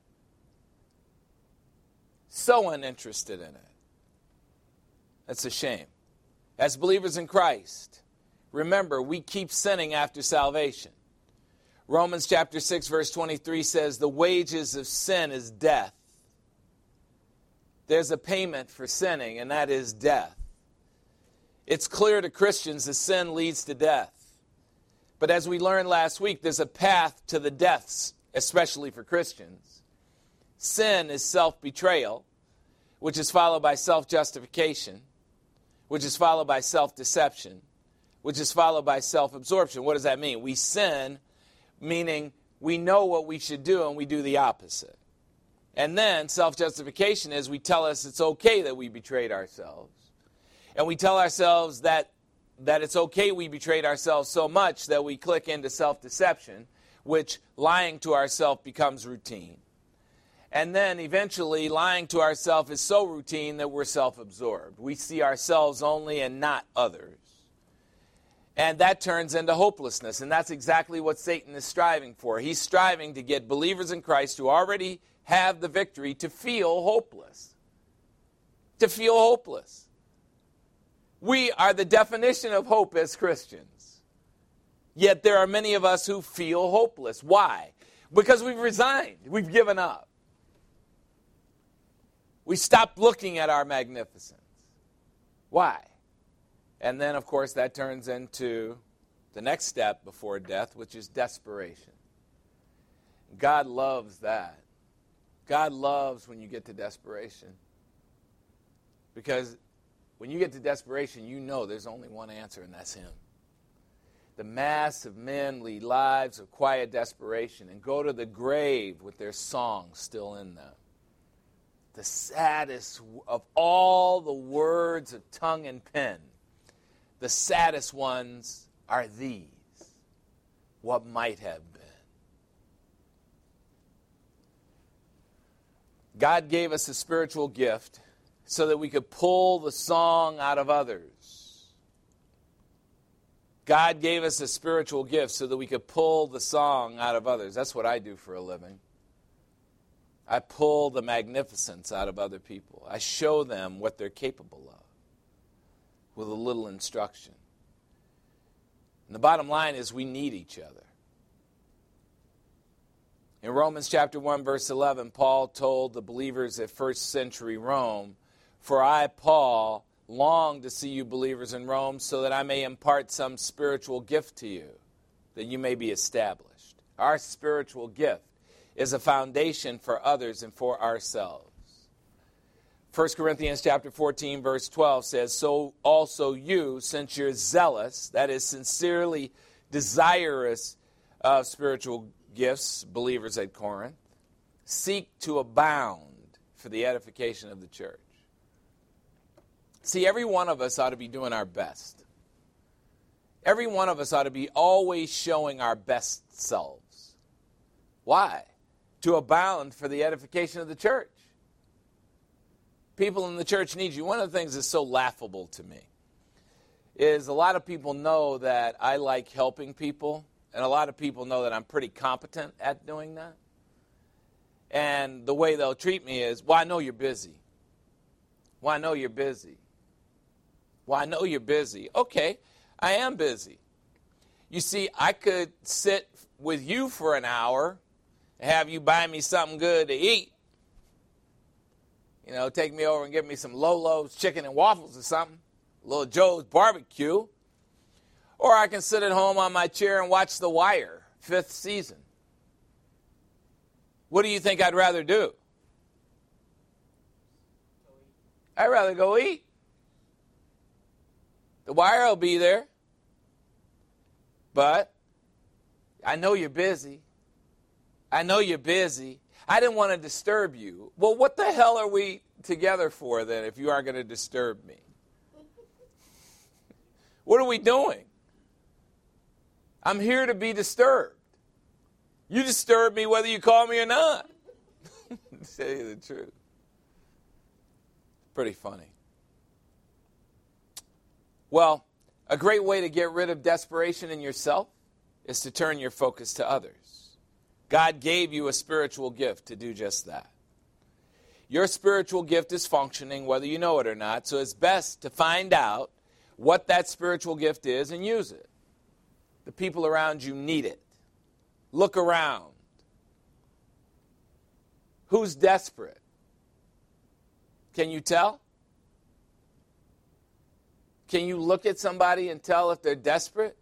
So uninterested in it. That's a shame. As believers in Christ, remember, we keep sinning after salvation. Romans chapter 6, verse 23 says, the wages of sin is death. There's a payment for sinning, and that is death. It's clear to Christians that sin leads to death. But as we learned last week, there's a path to the deaths, especially for Christians. Sin is self-betrayal, which is followed by self-justification, which is followed by self-deception, which is followed by self-absorption. What does that mean? We sin, meaning we know what we should do and we do the opposite. And then self-justification is we tell us it's okay that we betrayed ourselves. And we tell ourselves that it's okay we betrayed ourselves so much that we click into self-deception, which lying to ourselves becomes routine. And then eventually lying to ourselves is so routine that we're self-absorbed. We see ourselves only and not others. And that turns into hopelessness. And that's exactly what Satan is striving for. He's striving to get believers in Christ who already have the victory to feel hopeless. To feel hopeless. We are the definition of hope as Christians. Yet there are many of us who feel hopeless. Why? Because we've resigned. We've given up. We stopped looking at our magnificence. Why? And then, of course, that turns into the next step before death, which is desperation. God loves that. God loves when you get to desperation. Because when you get to desperation, you know there's only one answer, and that's Him. The mass of men lead lives of quiet desperation and go to the grave with their songs still in them. The saddest of all the words of tongue and pen, the saddest ones are these: what might have been. God gave us a spiritual gift so that we could pull the song out of others. God gave us a spiritual gift so that we could pull the song out of others. That's what I do for a living. I pull the magnificence out of other people. I show them what they're capable of with a little instruction. And the bottom line is we need each other. In Romans chapter 1, verse 11, Paul told the believers at first century Rome, "For I, Paul, long to see you believers in Rome, so that I may impart some spiritual gift to you, that you may be established." Our spiritual gift is a foundation for others and for ourselves. 1 Corinthians chapter 14, verse 12 says, "So also you, since you're zealous," that is, sincerely desirous of spiritual gifts, believers at Corinth, "seek to abound for the edification of the church." See, every one of us ought to be doing our best. Every one of us ought to be always showing our best selves. Why? To abound for the edification of the church. People in the church need you. One of the things that's so laughable to me is a lot of people know that I like helping people, and a lot of people know that I'm pretty competent at doing that. And the way they'll treat me is, "Well, I know you're busy." "Well, I know you're busy." "Well, I know you're busy." Okay, I am busy. You see, I could sit with you for an hour and have you buy me something good to eat. You know, take me over and give me some Lolo's chicken and waffles or something. Little Joe's barbecue. Or I can sit at home on my chair and watch The Wire, 5th season. What do you think I'd rather do? I'd rather go eat. The Wire will be there. But I know you're busy. I know you're busy. I didn't want to disturb you. Well, what the hell are we together for then if you aren't going to disturb me? What are we doing? I'm here to be disturbed. You disturb me whether you call me or not. To tell you the truth. Pretty funny. Well, a great way to get rid of desperation in yourself is to turn your focus to others. God gave you a spiritual gift to do just that. Your spiritual gift is functioning whether you know it or not, so it's best to find out what that spiritual gift is and use it. The people around you need it. Look around. Who's desperate? Can you tell? Can you look at somebody and tell if they're desperate?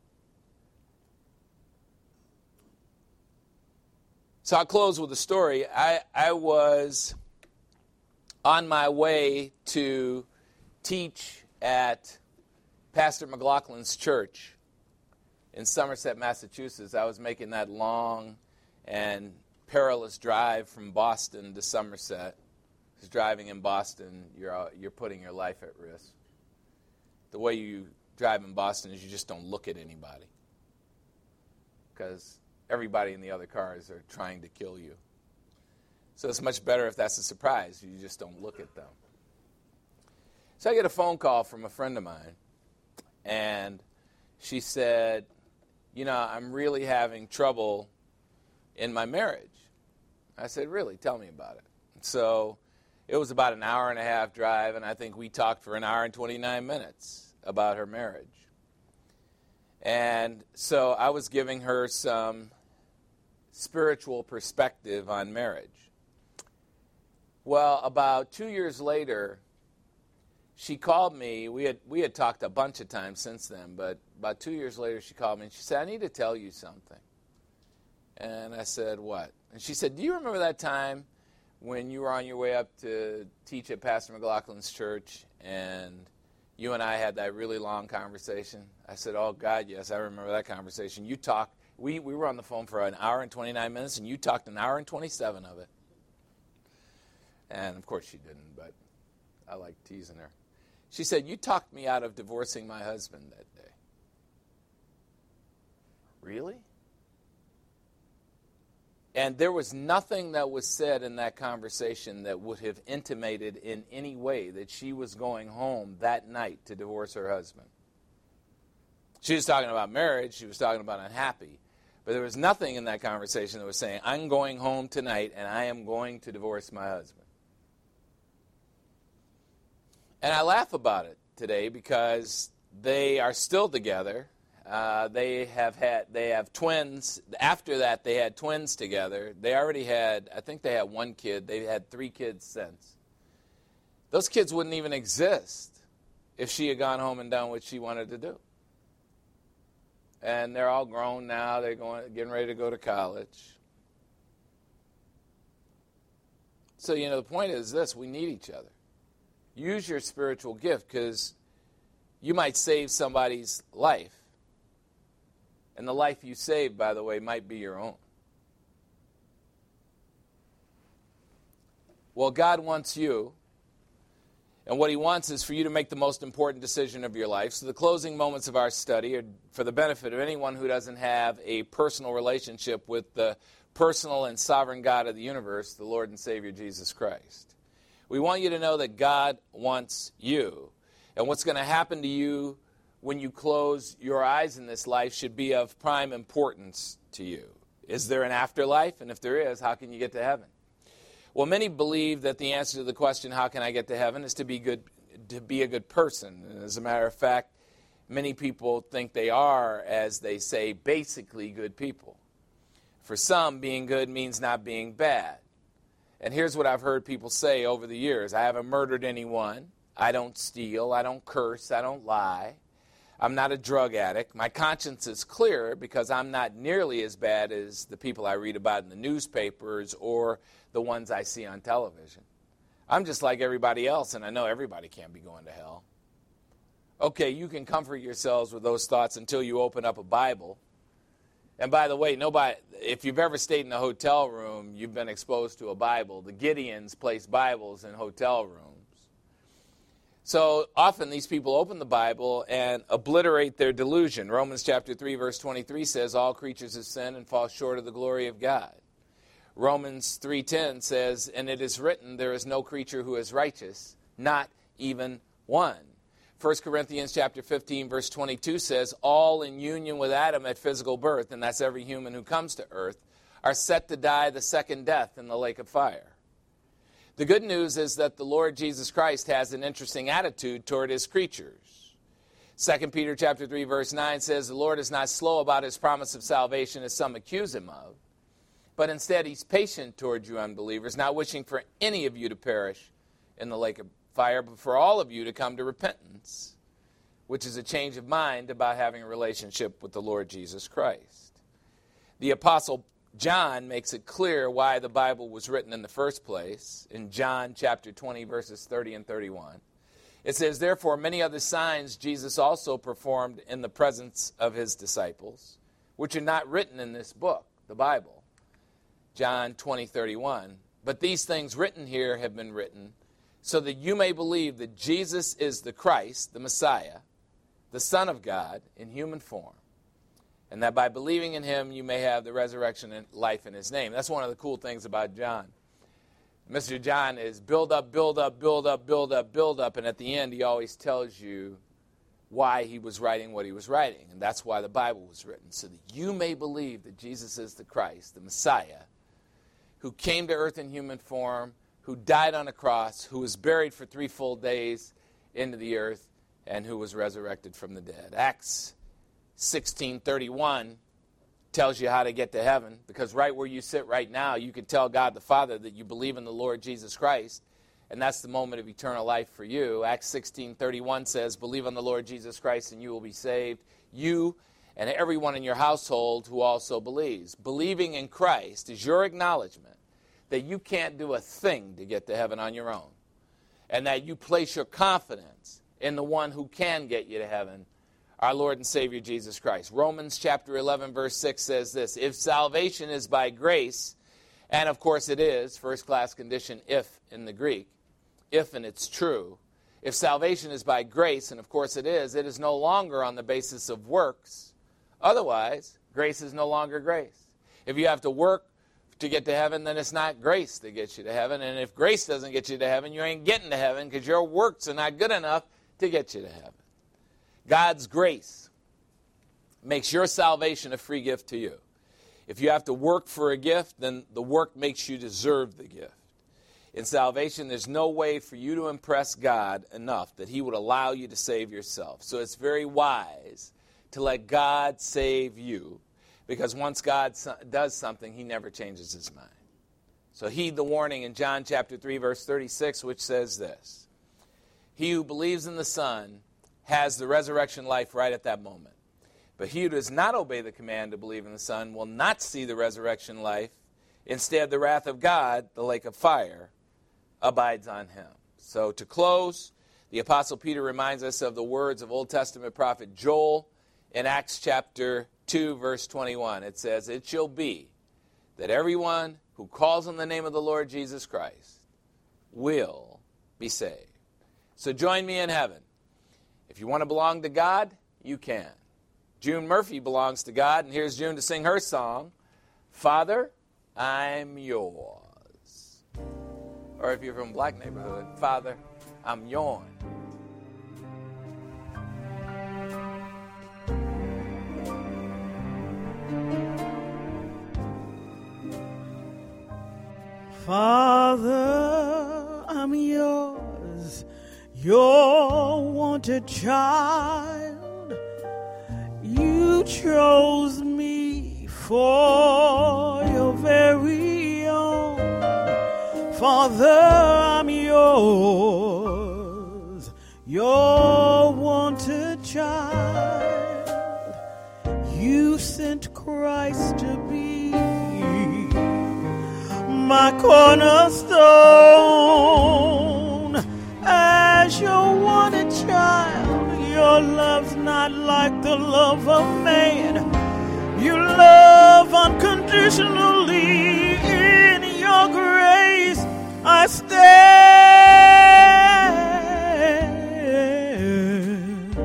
So I'll close with a story. I was on my way to teach at Pastor McLaughlin's church in Somerset, Massachusetts. I was making that long and perilous drive from Boston to Somerset. Because driving in Boston, you're putting your life at risk. The way you drive in Boston is you just don't look at anybody. Because everybody in the other cars are trying to kill you. So it's much better if that's a surprise. You just don't look at them. So I get a phone call from a friend of mine. And she said, I'm really having trouble in my marriage. I said, really? Tell me about it. So it was about an hour and a half drive, and I think we talked for an hour and 29 minutes about her marriage. And so I was giving her some spiritual perspective on marriage. Well, about 2 years later, she called me. We had talked a bunch of times since then, but about 2 years later she called me and she said, I need to tell you something. And I said, what? And she said, do you remember that time when you were on your way up to teach at Pastor McLaughlin's church and you and I had that really long conversation? I said, oh, God, yes, I remember that conversation. You talked, we were on the phone for an hour and 29 minutes, and you talked an hour and 27 of it. And, of course, she didn't, but I like teasing her. She said, you talked me out of divorcing my husband that day. Really? And there was nothing that was said in that conversation that would have intimated in any way that she was going home that night to divorce her husband. She was talking about marriage. She was talking about unhappy. But there was nothing in that conversation that was saying, I'm going home tonight and I am going to divorce my husband. And I laugh about it today because they are still together. They have twins. After that, they had twins together. They already had, I think they had one kid. They had 3 kids since. Those kids wouldn't even exist if she had gone home and done what she wanted to do. And they're all grown now. They're getting ready to go to college. So, the point is this. We need each other. Use your spiritual gift because you might save somebody's life. And the life you save, by the way, might be your own. Well, God wants you, and what he wants is for you to make the most important decision of your life. So the closing moments of our study are for the benefit of anyone who doesn't have a personal relationship with the personal and sovereign God of the universe, the Lord and Savior Jesus Christ. We want you to know that God wants you, and what's going to happen to you when you close your eyes in this life should be of prime importance to you. Is there an afterlife? And if there is, how can you get to heaven? Well, many believe that the answer to the question, how can I get to heaven, is to be a good person. And as a matter of fact, many people think they are, as they say, basically good people. For some, being good means not being bad. And here's what I've heard people say over the years. I haven't murdered anyone. I don't steal. I don't curse. I don't lie. I'm not a drug addict. My conscience is clear because I'm not nearly as bad as the people I read about in the newspapers or the ones I see on television. I'm just like everybody else, and I know everybody can't be going to hell. Okay, you can comfort yourselves with those thoughts until you open up a Bible. And by the way, if you've ever stayed in a hotel room, you've been exposed to a Bible. The Gideons placed Bibles in hotel rooms. So often these people open the Bible and obliterate their delusion. Romans chapter 3, verse 23 says, all creatures have sinned and fall short of the glory of God. Romans 3:10 says, and it is written, there is no creature who is righteous, not even one. 1 Corinthians chapter 15, verse 22 says, all in union with Adam at physical birth, and that's every human who comes to earth, are set to die the second death in the lake of fire. The good news is that the Lord Jesus Christ has an interesting attitude toward his creatures. 2 Peter chapter 3, verse 9 says, the Lord is not slow about his promise of salvation as some accuse him of, but instead he's patient toward you unbelievers, not wishing for any of you to perish in the lake of fire, but for all of you to come to repentance, which is a change of mind about having a relationship with the Lord Jesus Christ. The Apostle John makes it clear why the Bible was written in the first place in John chapter 20, verses 30 and 31. It says, therefore, many other signs Jesus also performed in the presence of his disciples, which are not written in this book, the Bible. John 20, 31. But these things written here have been written so that you may believe that Jesus is the Christ, the Messiah, the Son of God in human form, and that by believing in him, you may have the resurrection and life in his name. That's one of the cool things about John. Mr. John is build up, build up, build up, build up, build up, and at the end, he always tells you why he was writing what he was writing. And that's why the Bible was written, so that you may believe that Jesus is the Christ, the Messiah, who came to earth in human form, who died on a cross, who was buried for 3 full days into the earth, and who was resurrected from the dead. Acts 16:31 tells you how to get to heaven, because right where you sit right now, you can tell God the Father that you believe in the Lord Jesus Christ And that's the moment of eternal life for you. Acts 16:31 says, believe on the Lord Jesus Christ and you will be saved, you and everyone in your household who also believes. Believing in Christ is your acknowledgement that you can't do a thing to get to heaven on your own, and that you place your confidence in the one who can get you to heaven, our Lord and Savior Jesus Christ. Romans chapter 11 verse 6 says this, if salvation is by grace, and of course it is, first-class condition if in the Greek, if and it's true. If salvation is by grace, and of course it is no longer on the basis of works. Otherwise, grace is no longer grace. If you have to work to get to heaven, then it's not grace that gets you to heaven. And if grace doesn't get you to heaven, you ain't getting to heaven because your works are not good enough to get you to heaven. God's grace makes your salvation a free gift to you. If you have to work for a gift, then the work makes you deserve the gift. In salvation, there's no way for you to impress God enough that he would allow you to save yourself. So it's very wise to let God save you, because once God does something, he never changes his mind. So heed the warning in John chapter 3, verse 36, which says this, he who believes in the Son has the resurrection life right at that moment. But he who does not obey the command to believe in the Son will not see the resurrection life. Instead, the wrath of God, the lake of fire, abides on him. So to close, the Apostle Peter reminds us of the words of Old Testament prophet Joel in Acts chapter 2, verse 21. It says, it shall be that everyone who calls on the name of the Lord Jesus Christ will be saved. So join me in heaven. If you want to belong to God, you can. June Murphy belongs to God, and here's June to sing her song, Father, I'm Yours. Or if you're from Black neighborhood, Father, I'm yourn. Father, I'm yours, your wanted child. You chose me for your very own. Father, I'm yours, your wanted child. You sent Christ to be my cornerstone. As your wanted child, your love's not like the love of man. You love unconditionally. In your grace I stand.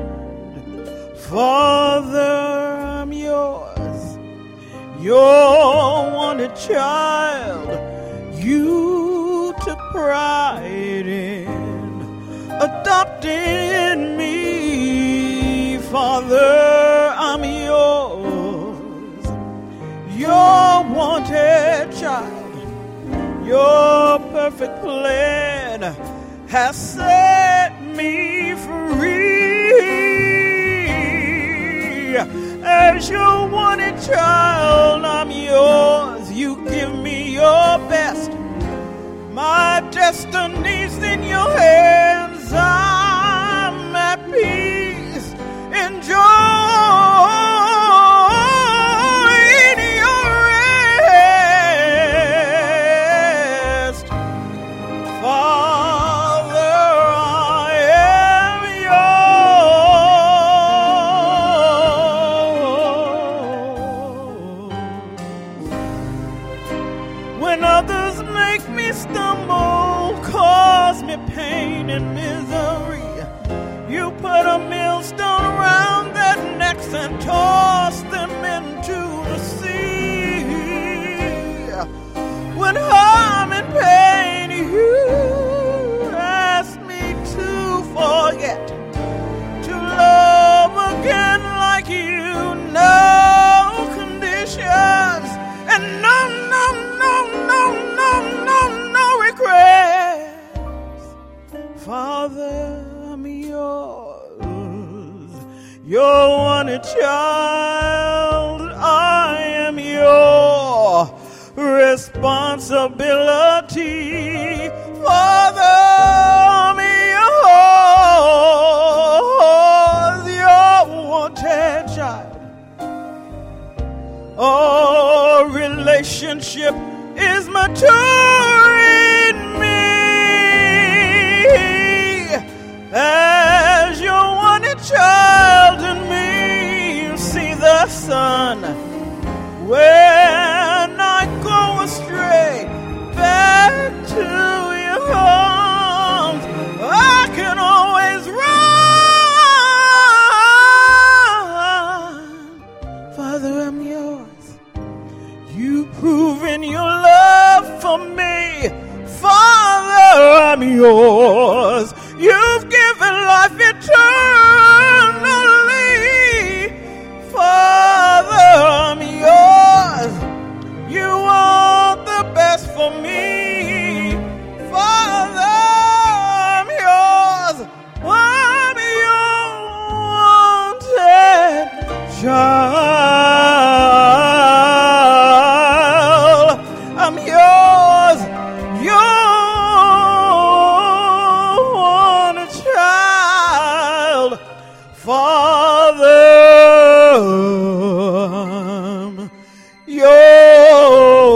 Father, I'm yours, your wanted child. You took pride in adopting me. Father, I'm yours, your wanted child. Your perfect plan has set me free. As your wanted child, I'm yours. You give me your best. My destiny's in your hands. I'm at peace. Enjoy in your rest. Father, I am yours. When others make me stumble, cause me pain and misery, you put a millstone around their necks and toss them into the sea. When harm and pain, you ask me to forget, to love again like you, no conditions, and no regrets. Father, I'm yours, your wanted child. I am your responsibility. Father, I'm yours, your wanted child. Oh, relationship is maturing me as your wanted child in me. You see the sun when I go astray, back to your arms I can always run. Father, I'm yours. You've proven your love for me. Father, I'm yours. You've given life eternally. Father, I'm yours. You want the best for me. Father, I'm yours. I'm your wanted child. I'm yours. Your wanted child. Father, I'm yours.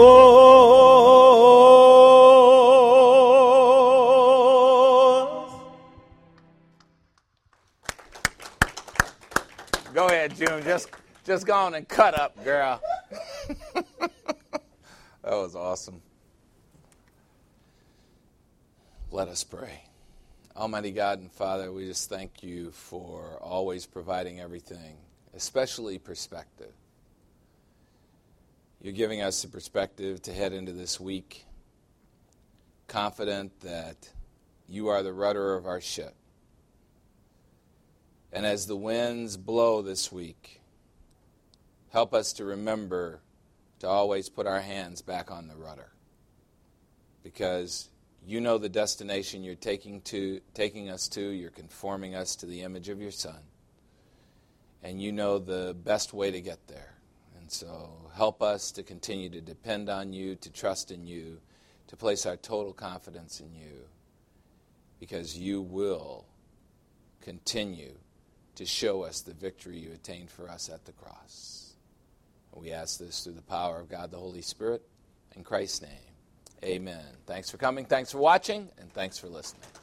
Go ahead, June. Just go on and cut up, girl. That was awesome. Let us pray. Almighty God and Father, we just thank you for always providing everything, especially perspective. You're giving us the perspective to head into this week, confident that you are the rudder of our ship. And as the winds blow this week, help us to remember to always put our hands back on the rudder, because you know the destination you're taking us to. You're conforming us to the image of your Son, and you know the best way to get there. And so help us to continue to depend on you, to trust in you, to place our total confidence in you, because you will continue to show us the victory you attained for us at the cross. We ask this through the power of God the Holy Spirit. In Christ's name, amen. Thanks for coming, thanks for watching, and thanks for listening.